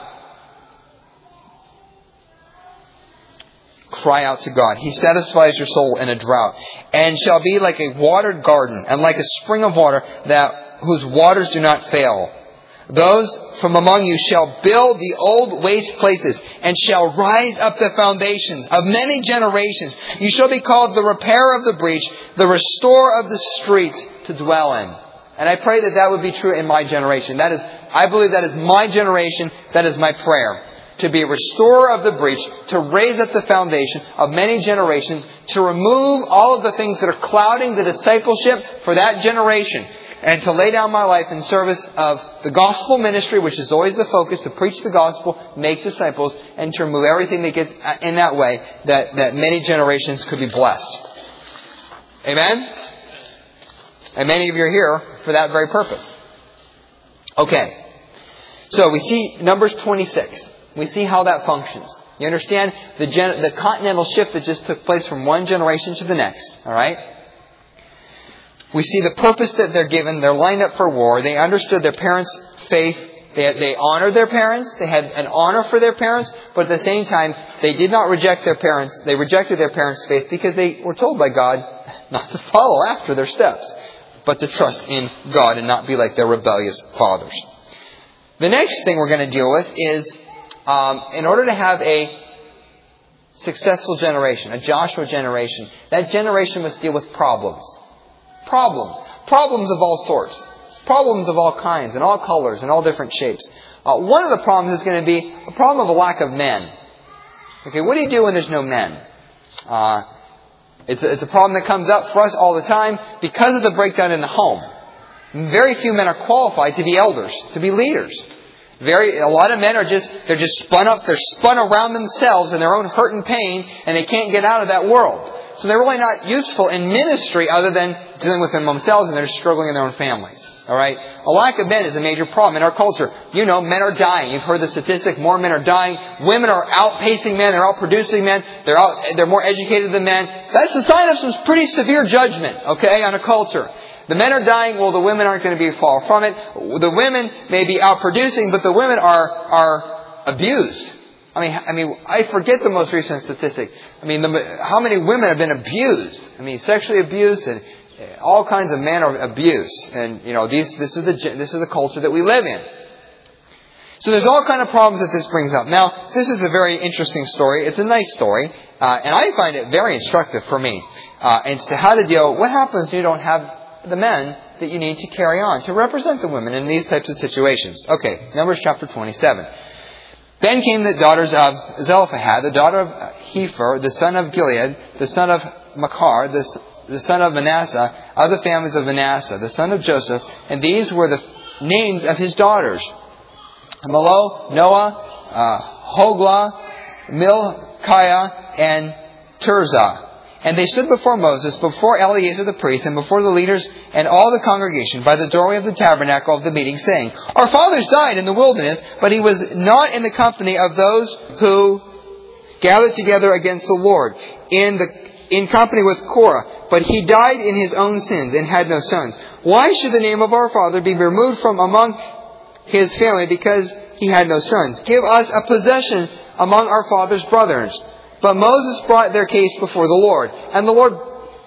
Speaker 1: Cry out to God. He satisfies your soul in a drought, and shall be like a watered garden and like a spring of water whose waters do not fail. Those from among you shall build the old waste places and shall rise up the foundations of many generations. You shall be called the repairer of the breach, the restorer of the streets to dwell in. And I pray that would be true in my generation. I believe that is my generation. That is my prayer. To be a restorer of the breach, to raise up the foundation of many generations, to remove all of the things that are clouding the discipleship for that generation, and to lay down my life in service of the gospel ministry, which is always the focus, to preach the gospel, make disciples, and to remove everything that gets in that way, that many generations could be blessed. Amen? And many of you are here for that very purpose. Okay. So we see Numbers 26. We see how that functions. You understand the continental shift that just took place from one generation to the next. All right? We see the purpose that they're given. They're lined up for war. They understood their parents' faith. They honored their parents. They had an honor for their parents. But at the same time, they did not reject their parents. They rejected their parents' faith because they were told by God not to follow after their steps, but to trust in God and not be like their rebellious fathers. The next thing we're going to deal with is in order to have a successful generation, a Joshua generation, that generation must deal with problems. Problems of all sorts. Problems of all kinds and all colors and all different shapes. One of the problems is going to be a problem of a lack of men. Okay, what do you do when there's no men? It's a problem that comes up for us all the time because of the breakdown in the home. Very few men are qualified to be elders, to be leaders. A lot of men are just spun up, they're spun around themselves in their own hurt and pain, and they can't get out of that world. So they're really not useful in ministry other than dealing with them themselves, and they're struggling in their own families. Alright? A lack of men is a major problem in our culture. You know, men are dying. You've heard the statistic, more men are dying. Women are outpacing men, they're outproducing men, they're more educated than men. That's the sign of some pretty severe judgment, okay, on a culture. The men are dying, well, the women aren't going to be far from it. The women may be outproducing, but the women are abused. I mean, I forget the most recent statistic. How many women have been abused? Sexually abused, and all kinds of men are abused. And this is the culture that we live in. So there's all kind of problems that this brings up. Now, this is a very interesting story. It's a nice story, and I find it very instructive for me. And to how to deal. What happens if you don't have the men that you need to carry on to represent the women in these types of situations? Okay, Numbers chapter 27. Then came the daughters of Zelophehad, the daughter of Hepher, the son of Gilead, the son of Machar, the son of Manasseh, of the families of Manasseh, the son of Joseph, and these were the names of his daughters: Malo, Noah, Hoglah, Milkiah, and Tirzah. And they stood before Moses, before Eleazar the priest, and before the leaders and all the congregation by the doorway of the tabernacle of the meeting, saying, "Our fathers died in the wilderness, but he was not in the company of those who gathered together against the Lord, in company with Korah, but he died in his own sins and had no sons. Why should the name of our father be removed from among his family because he had no sons? Give us a possession among our father's brothers." But Moses brought their case before the Lord. And the Lord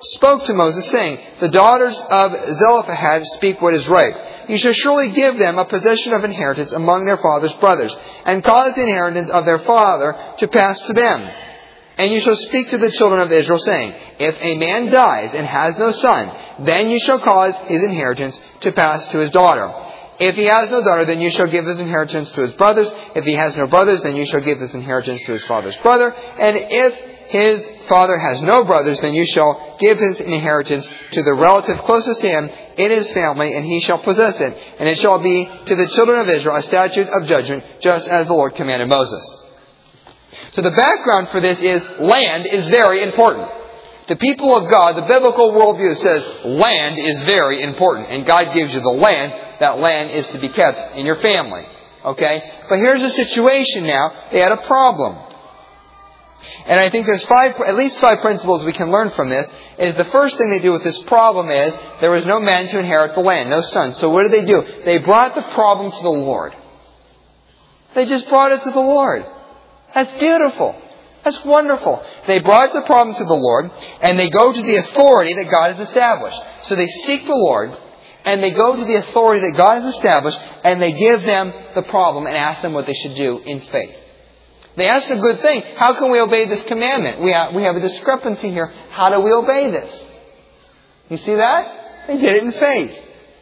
Speaker 1: spoke to Moses, saying, "The daughters of Zelophehad speak what is right. You shall surely give them a possession of inheritance among their father's brothers, and cause the inheritance of their father to pass to them. And you shall speak to the children of Israel, saying, If a man dies and has no son, then you shall cause his inheritance to pass to his daughter. If he has no daughter, then you shall give his inheritance to his brothers. If he has no brothers, then you shall give his inheritance to his father's brother. And if his father has no brothers, then you shall give his inheritance to the relative closest to him in his family, and he shall possess it. And it shall be to the children of Israel a statute of judgment, just as the Lord commanded Moses." So the background for this is land is very important. The people of God, the biblical worldview says land is very important. And God gives you the land. That land is to be kept in your family. Okay? But here's the situation now. They had a problem. And I think there's at least five principles we can learn from this. Is the first thing they do with this problem is there was no man to inherit the land, no sons. So what do? They brought the problem to the Lord. They just brought it to the Lord. That's beautiful. That's wonderful. They brought the problem to the Lord, and they go to the authority that God has established. So they seek the Lord, and they go to the authority that God has established, and they give them the problem and ask them what they should do in faith. They asked a good thing. How can we obey this commandment? We have a discrepancy here. How do we obey this? You see that? They did it in faith.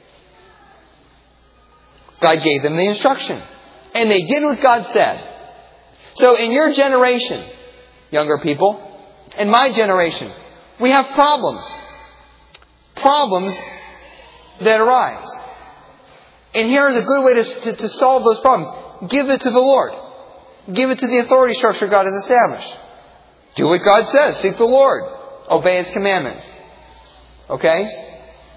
Speaker 1: God gave them the instruction. And they did what God said. So in your generation, younger people, in my generation, we have problems. Problems that arise. And here is a good way to solve those problems. Give it to the Lord. Give it to the authority structure God has established. Do what God says. Seek the Lord. Obey His commandments. Okay?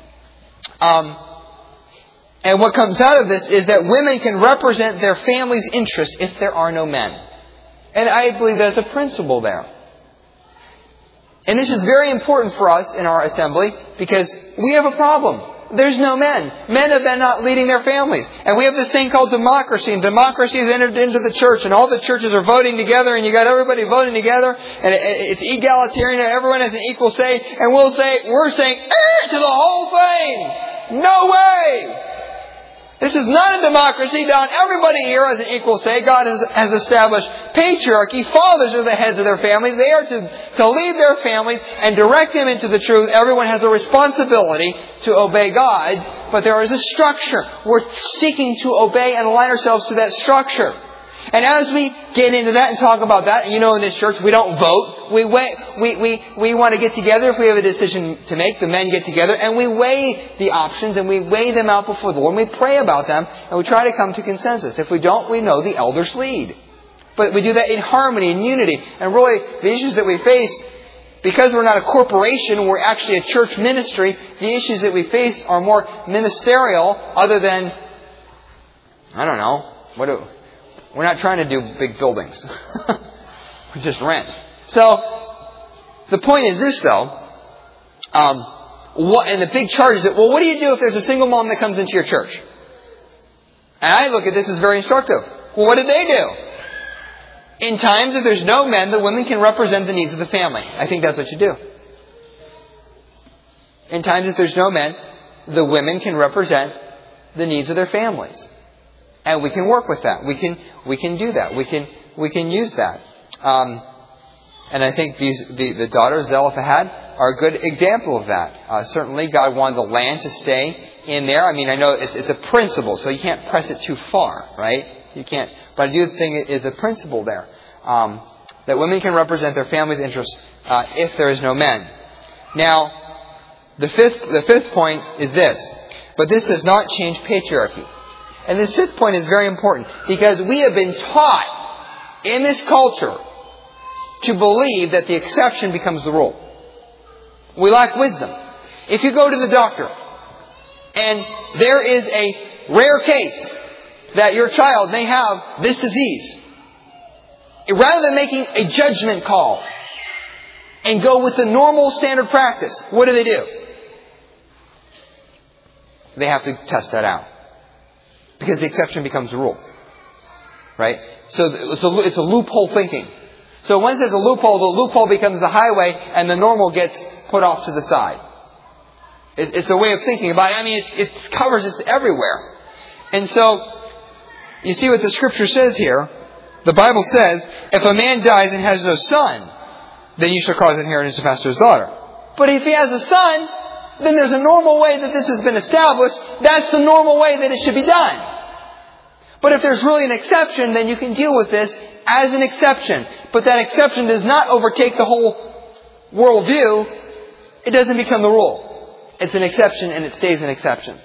Speaker 1: And what comes out of this is that women can represent their family's interests if there are no men. And I believe there's a principle there. And this is very important for us in our assembly because we have a problem. There's no men. Men have been not leading their families. And we have this thing called democracy. And democracy has entered into the church. And all the churches are voting together. And you got everybody voting together. And it's egalitarian. And everyone has an equal say. And we're saying, to the whole thing. No way. This is not a democracy. Not everybody here has an equal say. God has established patriarchy. Fathers are the heads of their families. They are to lead their families and direct them into the truth. Everyone has a responsibility to obey God. But there is a structure. We're seeking to obey and align ourselves to that structure. And as we get into that and talk about that, and in this church we don't vote. We want to get together if we have a decision to make. The men get together and we weigh the options and we weigh them out before the Lord. And we pray about them and we try to come to consensus. If we don't, we know the elders lead. But we do that in harmony, in unity. And really, the issues that we face, because we're not a corporation, we're actually a church ministry, the issues that we face are more ministerial other than, I don't know, we're not trying to do big buildings. We just rent. So, the point is this though, and the big charge is that, what do you do if there's a single mom that comes into your church? And I look at this as very instructive. Well, what did they do? In times if there's no men, the women can represent the needs of the family. I think that's what you do. In times if there's no men, the women can represent the needs of their families. And we can work with that. We can do that. We can use that. And I think the daughters of Zelophehad are a good example of that. Certainly, God wanted the land to stay in there. I mean, I know it's a principle, so you can't press it too far, right? You can't. But I do think it is a principle there that women can represent their family's interests if there is no men. Now, the fifth point is this. But this does not change patriarchy. And this fifth point is very important because we have been taught in this culture to believe that the exception becomes the rule. We lack wisdom. If you go to the doctor and there is a rare case that your child may have this disease, rather than making a judgment call and go with the normal standard practice, what do? They have to test that out. Because the exception becomes the rule. Right? So it's a loophole thinking. So once there's a loophole, the loophole becomes the highway and the normal gets put off to the side. It's a way of thinking about it. I mean, it covers, it's everywhere. And so, you see what the Scripture says here. The Bible says, if a man dies and has no son, then you shall cause inheritance to pass to his daughter. But if he has a son, then there's a normal way that this has been established. That's the normal way that it should be done. But if there's really an exception, then you can deal with this as an exception. But that exception does not overtake the whole worldview. It doesn't become the rule. It's an exception and it stays an exception.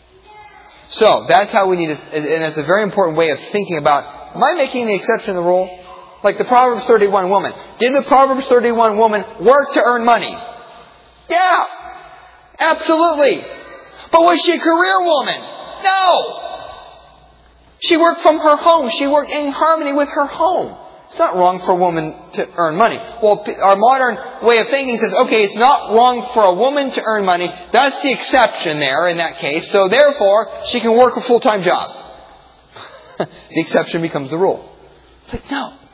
Speaker 1: So, that's how we need to, and that's a very important way of thinking about, am I making the exception the rule? Like the Proverbs 31 woman. Did the Proverbs 31 woman work to earn money? Yeah! Absolutely! But was she a career woman? No! She worked from her home. She worked in harmony with her home. It's not wrong for a woman to earn money. Well, our modern way of thinking says, okay, it's not wrong for a woman to earn money. That's the exception there in that case. So therefore, she can work a full-time job. The exception becomes the rule. It's like,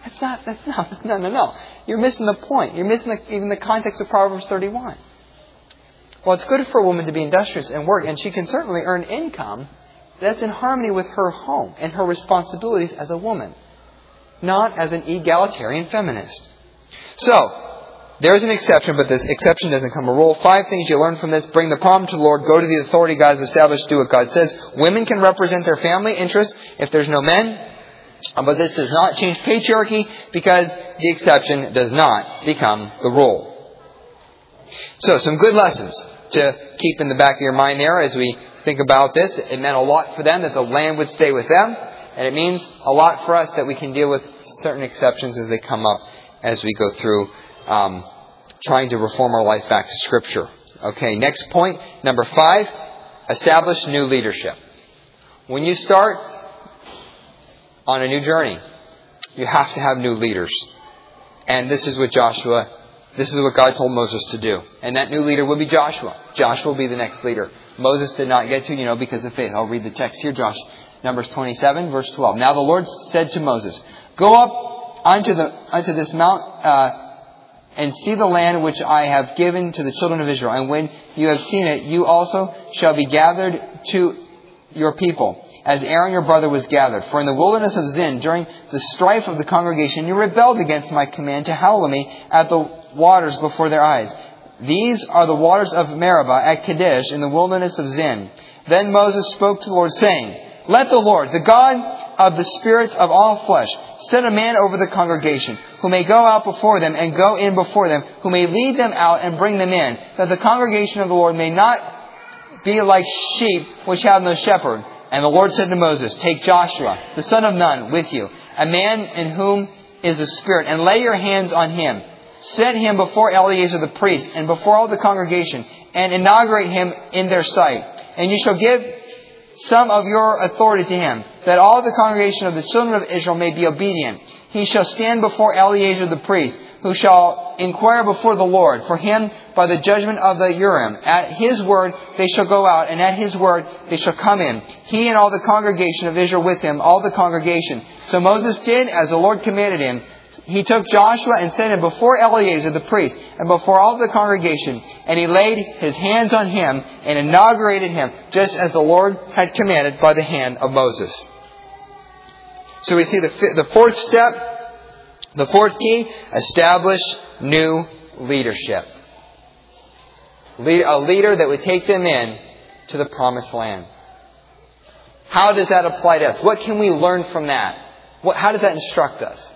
Speaker 1: no. You're missing the point. You're missing even the context of Proverbs 31. Well, it's good for a woman to be industrious and work, and she can certainly earn income that's in harmony with her home and her responsibilities as a woman, not as an egalitarian feminist. So, there's an exception, but this exception doesn't come a rule. 5 things you learn from this. Bring the problem to the Lord. Go to the authority God has established. Do what God says. Women can represent their family interests if there's no men. But this does not change patriarchy because the exception does not become the rule. So, some good lessons to keep in the back of your mind there as we think about this. It meant a lot for them that the land would stay with them. And it means a lot for us that we can deal with certain exceptions as they come up as we go through trying to reform our lives back to Scripture. Okay, next point, number 5, establish new leadership. When you start on a new journey, you have to have new leaders. And this is what God told Moses to do. And that new leader will be Joshua. Joshua will be the next leader. Moses did not get to, because of faith. I'll read the text here, Numbers 27, verse 12. Now the Lord said to Moses, go up unto this mount and see the land which I have given to the children of Israel. And when you have seen it, you also shall be gathered to your people, as Aaron your brother was gathered. For in the wilderness of Zin, during the strife of the congregation, you rebelled against my command to howl at me at the waters before their eyes. These are the waters of Meribah at Kadesh in the wilderness of Zin. Then Moses spoke to the Lord, saying, let the Lord, the God of the spirits of all flesh, set a man over the congregation, who may go out before them and go in before them, who may lead them out and bring them in, that the congregation of the Lord may not be like sheep which have no shepherd. And the Lord said to Moses, take Joshua, the son of Nun, with you, a man in whom is the Spirit, and lay your hands on him. Set him before Eleazar the priest and before all the congregation, and inaugurate him in their sight. And you shall give some of your authority to him, that all the congregation of the children of Israel may be obedient. He shall stand before Eleazar the priest, who shall inquire before the Lord for him by the judgment of the Urim. At his word they shall go out, and at his word they shall come in. He and all the congregation of Israel with him, all the congregation. So Moses did as the Lord commanded him. He took Joshua and set him before Eleazar the priest and before all the congregation. And he laid his hands on him and inaugurated him, just as the Lord had commanded by the hand of Moses. So we see the fourth step, the fourth key, establish new leadership. A leader that would take them in to the promised land. How does that apply to us? What can we learn from that? How does that instruct us?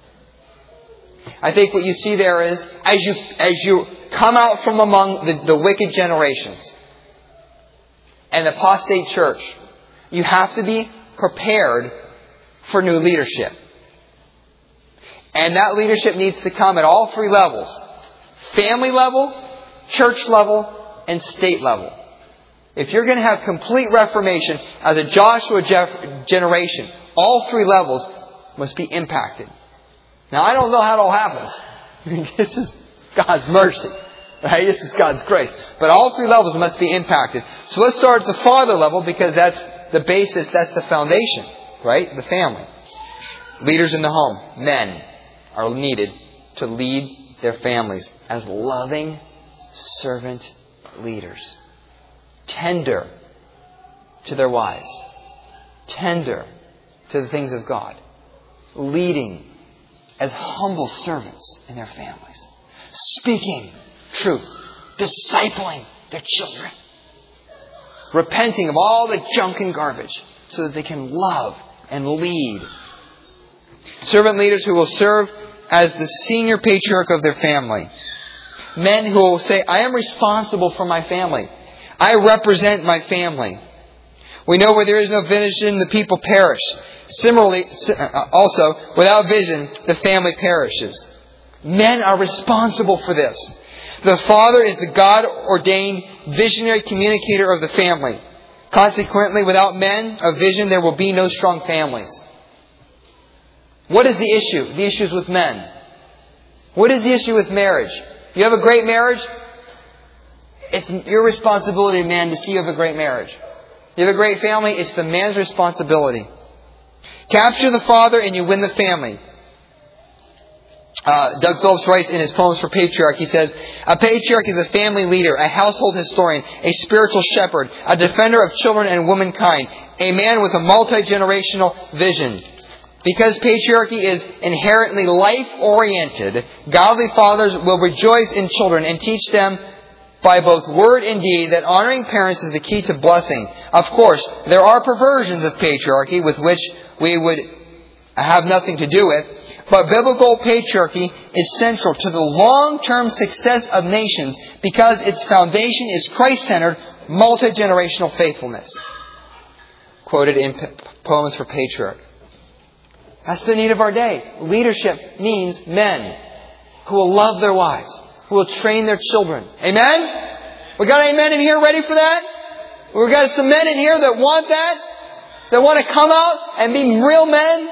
Speaker 1: I think what you see there is, as you come out from among the wicked generations and the apostate church, you have to be prepared for new leadership. And that leadership needs to come at all 3 levels. Family level, church level, and state level. If you're going to have complete reformation as a Joshua generation, all 3 levels must be impacted. Now, I don't know how it all happens. This is God's mercy. Right? This is God's grace. But all 3 levels must be impacted. So let's start at the father level, because that's the basis, that's the foundation. Right? The family. Leaders in the home, men, are needed to lead their families as loving, servant leaders. Tender to their wives. Tender to the things of God. Leading as humble servants in their families. Speaking truth. Discipling their children. Repenting of all the junk and garbage so that they can love and lead. Servant leaders who will serve as the senior patriarch of their family. Men who will say, I am responsible for my family. I represent my family. We know where there is no vision, the people perish. Similarly, also, without vision, the family perishes. Men are responsible for this. The father is the God-ordained visionary communicator of the family. Consequently, without men of vision, there will be no strong families. What is the issue? The issue is with men. What is the issue with marriage? You have a great marriage? It's your responsibility, man, to see you have a great marriage. You have a great family? It's the man's responsibility. Capture the father and you win the family. Doug Phillips writes in his Poems for Patriarch, he says, a patriarch is a family leader, a household historian, a spiritual shepherd, a defender of children and womankind, a man with a multi-generational vision. Because patriarchy is inherently life-oriented, godly fathers will rejoice in children and teach them by both word and deed that honoring parents is the key to blessing. Of course, there are perversions of patriarchy with which we would have nothing to do with, but biblical patriarchy is central to the long-term success of nations because its foundation is Christ-centered, multi-generational faithfulness. Quoted in Poems for Patriarch. That's the need of our day. Leadership means men who will love their wives, who will train their children. Amen? We got any men in here ready for that? We got some men in here that want that? That want to come out and be real men?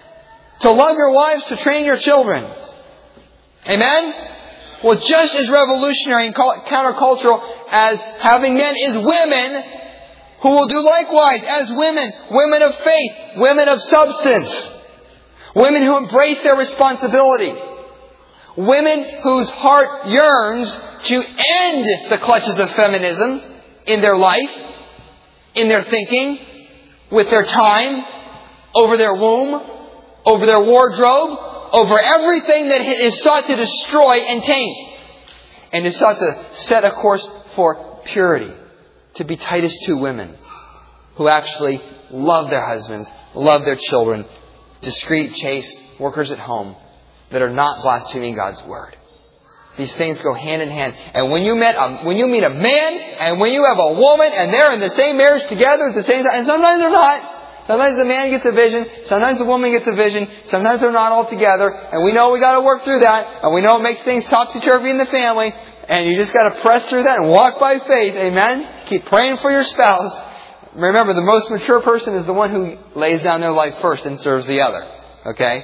Speaker 1: To love your wives, to train your children. Amen? Well, just as revolutionary and countercultural as having men is women who will do likewise as women. Women of faith. Women of substance. Women who embrace their responsibility. Women whose heart yearns to end the clutches of feminism in their life, in their thinking, with their time, over their womb, over their wardrobe, over everything that is sought to destroy and taint. And is sought to set a course for purity. To be Titus 2 women who actually love their husbands, love their children, discreet, chaste, workers at home that are not blaspheming God's Word. These things go hand in hand. And when you meet a man and when you have a woman and they're in the same marriage together at the same time, and sometimes they're not. Sometimes the man gets a vision. Sometimes the woman gets a vision. Sometimes they're not all together. And we know we got to work through that. And we know it makes things topsy-turvy in the family. And you just got to press through that and walk by faith. Amen? Keep praying for your spouse. Remember, the most mature person is the one who lays down their life first and serves the other. Okay?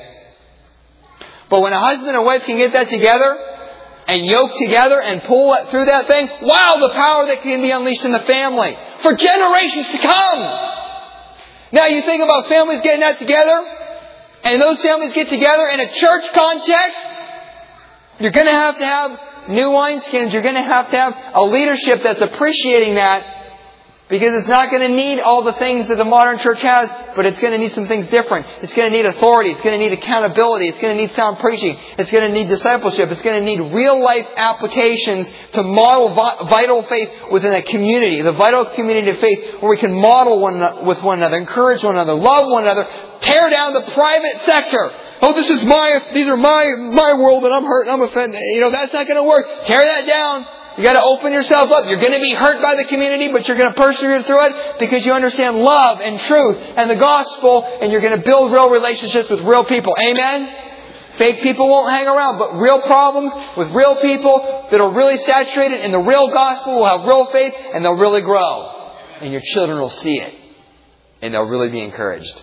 Speaker 1: But when a husband and wife can get that together and yoke together and pull through that thing, wow, the power that can be unleashed in the family for generations to come. Now you think about families getting that together, and those families get together in a church context. You're going to have new wineskins. You're going to have a leadership that's appreciating that, because it's not going to need all the things that the modern church has, but it's going to need some things different. It's going to need authority. It's going to need accountability. It's going to need sound preaching. It's going to need discipleship. It's going to need real life applications to model vital faith within a community. The vital community of faith where we can model with one another, encourage one another, love one another, tear down the private sector. Oh, these are my world and I'm hurt and I'm offended. That's not going to work. Tear that down. You got to open yourself up. You're going to be hurt by the community, but you're going to persevere through it because you understand love and truth and the gospel, and you're going to build real relationships with real people. Amen? Fake people won't hang around, but real problems with real people that are really saturated in the real gospel will have real faith, and they'll really grow. And your children will see it, and they'll really be encouraged.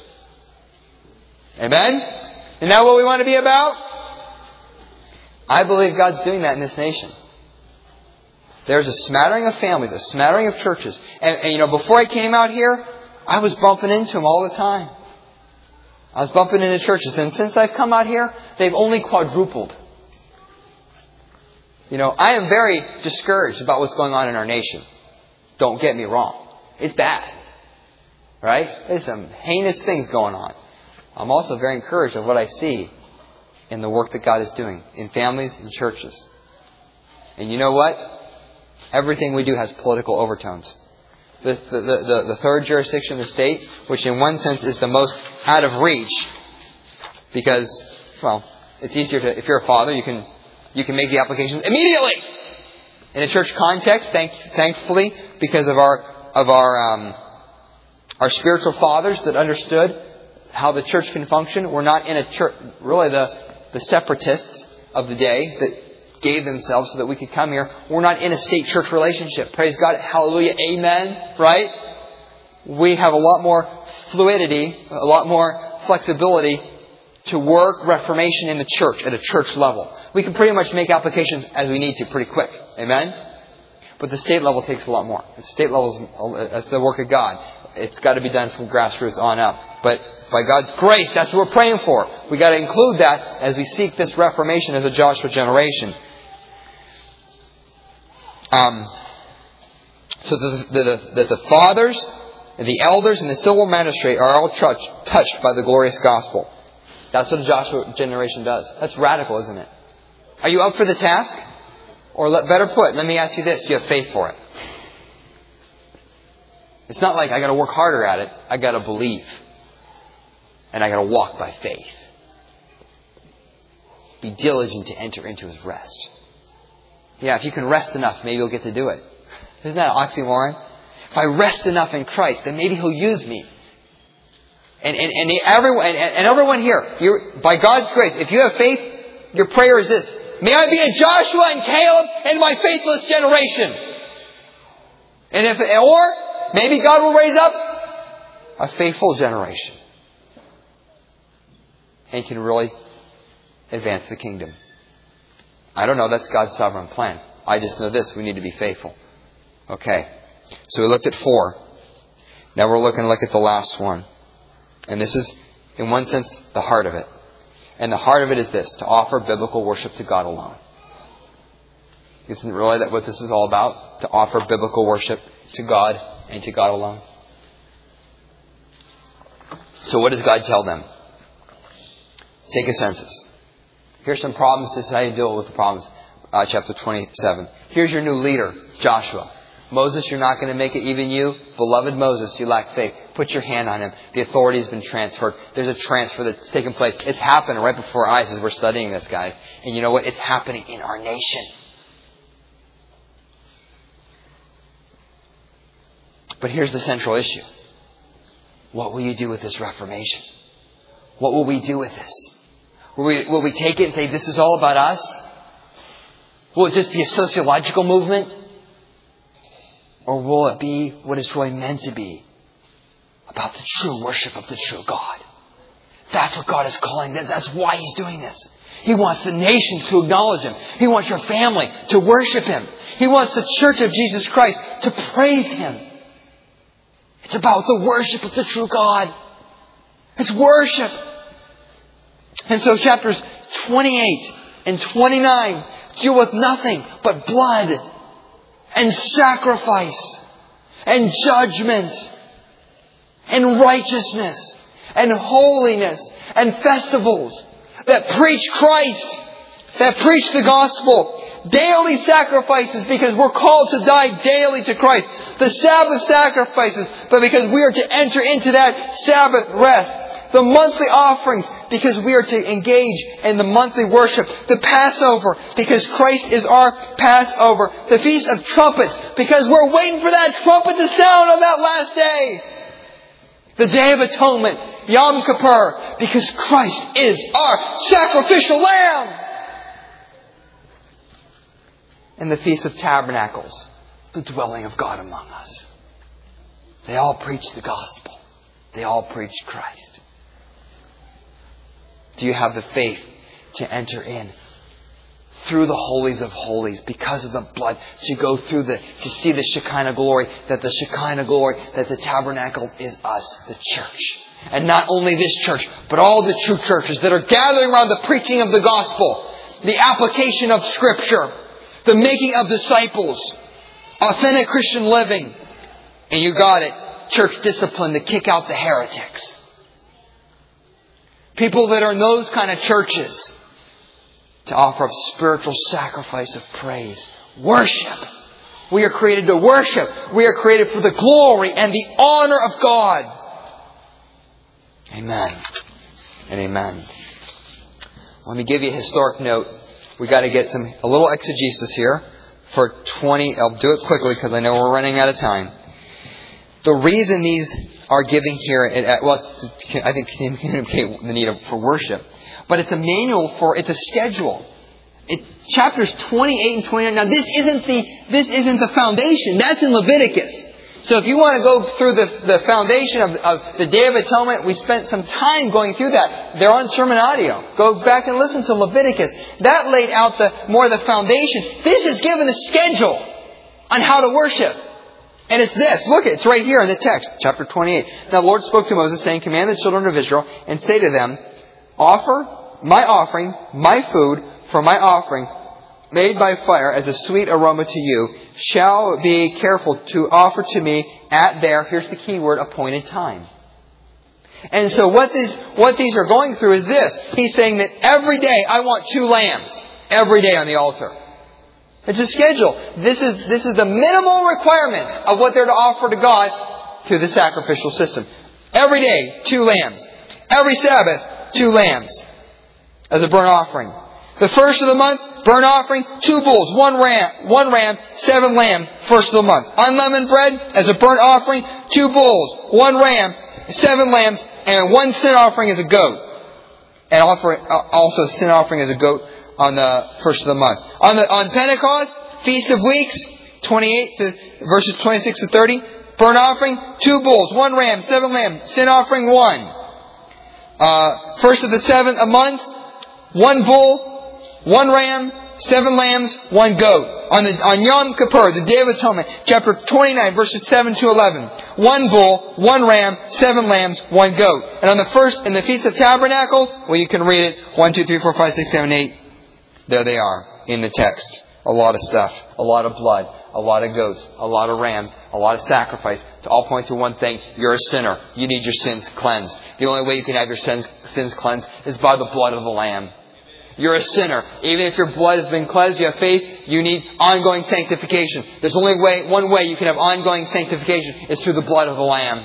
Speaker 1: Amen? Isn't that what we want to be about? I believe God's doing that in this nation. There's a smattering of families, a smattering of churches. And before I came out here, I was bumping into them all the time. I was bumping into churches. And since I've come out here, they've only quadrupled. I am very discouraged about what's going on in our nation. Don't get me wrong. It's bad. Right? There's some heinous things going on. I'm also very encouraged of what I see in the work that God is doing in families and churches. And you know what? Everything we do has political overtones. The third jurisdiction, the state, which in one sense is the most out of reach, because, it's easier to, if you're a father, you can make the applications immediately. In a church context, thankfully, because of our spiritual fathers that understood how the church can function. We're not in a church, really the separatists of the day that gave themselves so that we could come here. We're not in a state-church relationship. Praise God. Hallelujah. Amen. Right? We have a lot more fluidity, a lot more flexibility to work Reformation in the church at a church level. We can pretty much make applications as we need to pretty quick. Amen? But the state level takes a lot more. The state level is the work of God. It's got to be done from grassroots on up. But by God's grace, that's what we're praying for. We've got to include that as we seek this Reformation as a Joshua generation. So that the fathers, the elders, and the civil magistrate are all touched by the glorious gospel. That's what the Joshua generation does. That's radical, isn't it? Are you up for the task? Or better put, let me ask you this. Do you have faith for it? It's not like I got to work harder at it. I got to believe. And I got to walk by faith. Be diligent to enter into His rest. Yeah, if you can rest enough, maybe you'll get to do it. Isn't that an oxymoron? If I rest enough in Christ, then maybe He'll use me. And everyone here, by God's grace, if you have faith, your prayer is this: may I be a Joshua and Caleb in my faithless generation. Or maybe God will raise up a faithful generation and can really advance the kingdom. I don't know. That's God's sovereign plan. I just know this: we need to be faithful. Okay. So we looked at 4. Now we're looking to look at the last one. And this is, in one sense, the heart of it. And the heart of it is this: to offer biblical worship to God alone. Isn't really that what this is all about? To offer biblical worship to God and to God alone. So what does God tell them? Take a census. Here's some problems. This is how you deal with the problems. Chapter 27. Here's your new leader, Joshua. Moses, you're not going to make it. Even you, beloved Moses, you lack faith. Put your hand on him. The authority has been transferred. There's a transfer that's taken place. It's happening right before our eyes as we're studying this, guys. And you know what? It's happening in our nation. But here's the central issue. What will you do with this Reformation? What will we do with this? Will we take it and say, this is all about us? Will it just be a sociological movement? Or will it be what it's really meant to be? About the true worship of the true God. That's what God is calling this. That's why He's doing this. He wants the nations to acknowledge Him. He wants your family to worship Him. He wants the church of Jesus Christ to praise Him. It's about the worship of the true God. It's worship. And so chapters 28 and 29 deal with nothing but blood and sacrifice and judgment and righteousness and holiness and festivals that preach Christ, that preach the gospel. Daily sacrifices because we're called to die daily to Christ. The Sabbath sacrifices, but because we are to enter into that Sabbath rest. The monthly offerings, because we are to engage in the monthly worship. The Passover, because Christ is our Passover. The Feast of Trumpets, because we're waiting for that trumpet to sound on that last day. The Day of Atonement, Yom Kippur, because Christ is our sacrificial lamb. And the Feast of Tabernacles, the dwelling of God among us. They all preach the gospel. They all preach Christ. Do you have the faith to enter in through the holies of holies because of the blood, to go through to see the Shekinah glory, that the Shekinah glory, that the tabernacle is us, the church. And not only this church, but all the true churches that are gathering around the preaching of the gospel, the application of Scripture, The making of disciples. Authentic Christian living. And you got it. Church discipline to kick out the heretics. People that are in those kind of churches. To offer up spiritual sacrifice of praise. Worship. We are created to worship. We are created for the glory and the honor of God. Amen. And amen. Let me give you a historic note. We got to get a little exegesis here for 20. I'll do it quickly because I know we're running out of time. The reason these are giving here, I think to communicate the need for worship, but it's a manual it's a schedule. Chapters 28 and 29. Now this isn't the foundation. That's in Leviticus. So if you want to go through the foundation of the Day of Atonement, we spent some time going through that. They're on sermon audio. Go back and listen to Leviticus. That laid out more of the foundation. This is given a schedule on how to worship. And it's this. Look, it's right here in the text. Chapter 28. Now the Lord spoke to Moses, saying, command the children of Israel, and say to them, offer my offering, my food, for my offering, made by fire as a sweet aroma to you, shall be careful to offer to me at their, here's the key word, appointed time. And so what these are going through is this. He's saying that every day I want 2 lambs. Every day on the altar. It's a schedule. This is the minimal requirement of what they're to offer to God through the sacrificial system. Every day, 2 lambs. Every Sabbath, 2 lambs as a burnt offering. The first of the month, burnt offering, 2 bulls, 1 ram, 7 lambs, first of the month. Unleavened bread as a burnt offering, 2 bulls, 1 ram, 7 lambs, and 1 sin offering as a goat. And also sin offering as a goat on the first of the month. On Pentecost, Feast of Weeks, 28 verses 26 to 30, burnt offering, 2 bulls, 1 ram, 7 lambs, sin offering 1. First of the 7th a month, 1 bull, 1 ram, 7 lambs, 1 goat. On Yom Kippur, the Day of Atonement, chapter 29, verses 7 to 11. 1 bull, 1 ram, 7 lambs, 1 goat. And in the Feast of Tabernacles, well, you can read it. 1, 2, 3, 4, 5, 6, 7, 8. There they are in the text. A lot of stuff. A lot of blood. A lot of goats. A lot of rams. A lot of sacrifice. To all point to one thing. You're a sinner. You need your sins cleansed. The only way you can have your sins cleansed is by the blood of the Lamb. You're a sinner. Even if your blood has been cleansed, you have faith, you need ongoing sanctification. There's only one way you can have ongoing sanctification is through the blood of the Lamb.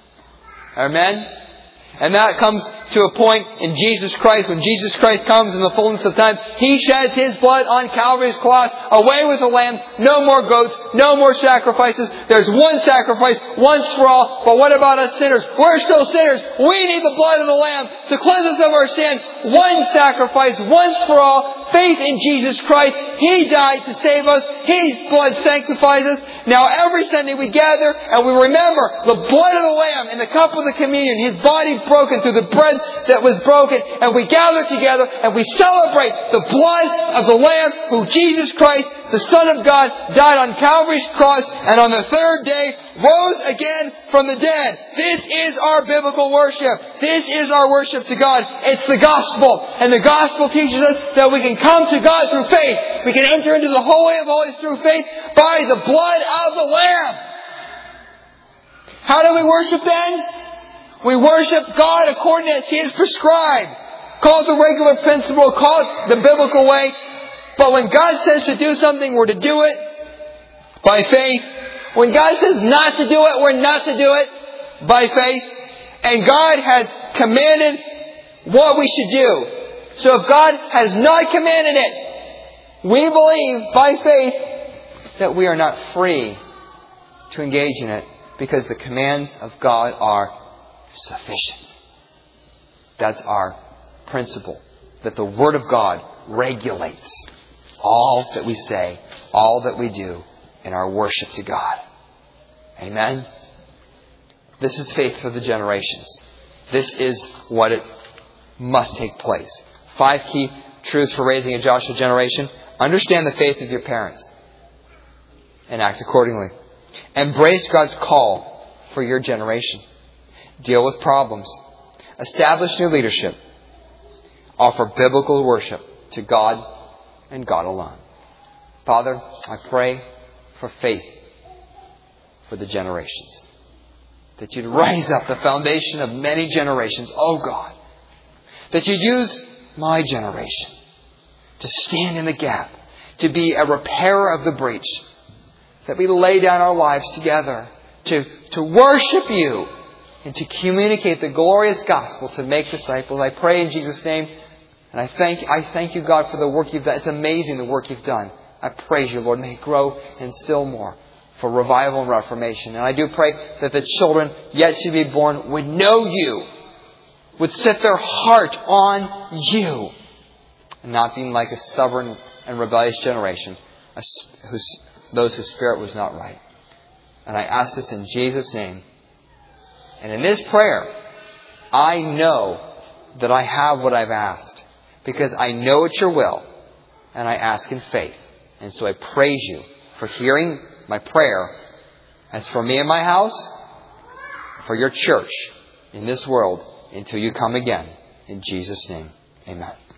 Speaker 1: Amen? And that comes to a point in Jesus Christ. When Jesus Christ comes in the fullness of time, He sheds His blood on Calvary's cross. Away with the lambs. No more goats. No more sacrifices. There's one sacrifice once for all. But what about us sinners? We're still sinners. We need the blood of the Lamb to cleanse us of our sin. One sacrifice once for all. Faith in Jesus Christ. He died to save us. His blood sanctifies us. Now every Sunday we gather and we remember the blood of the Lamb in the cup of the communion. His body broken through the bread that was broken. And we gather together and we celebrate the blood of the Lamb who Jesus Christ, the Son of God, died on Calvary's cross and on the 3rd day rose again from the dead. This is our biblical worship. This is our worship to God. It's the gospel. And the gospel teaches us that we can come to God through faith. We can enter into the Holy of Holies through faith by the blood of the Lamb. How do we worship then? We worship God according as He has prescribed. Call it the regular principle. Call it the biblical way. But when God says to do something, we're to do it by faith. When God says not to do it, we're not to do it by faith. And God has commanded what we should do. So if God has not commanded it, we believe by faith that we are not free to engage in it because the commands of God are sufficient. That's our principle. That the Word of God regulates all that we say, all that we do in our worship to God. Amen? This is faith for the generations. This is what it must take place. 5 key truths for raising a Joshua generation. Understand the faith of your parents and act accordingly. Embrace God's call for your generation. Deal with problems. Establish new leadership. Offer biblical worship to God and God alone. Father, I pray for faith for the generations. That you'd raise up the foundation of many generations, oh God. That you'd use my generation to stand in the gap, to be a repairer of the breach. That we lay down our lives together to worship you and to communicate the glorious gospel, to make disciples. I pray in Jesus' name, and I thank you, God, for the work you've done. It's amazing the work you've done. I praise you, Lord. May it grow and still more for revival and reformation. And I do pray that the children yet to be born would know you, would set their heart on you, and not being like a stubborn and rebellious generation, those whose spirit was not right. And I ask this in Jesus' name. And in this prayer, I know that I have what I've asked, because I know it's your will, and I ask in faith. And so I praise you for hearing my prayer. As for me and my house, for your church in this world, until you come again. In Jesus' name, amen.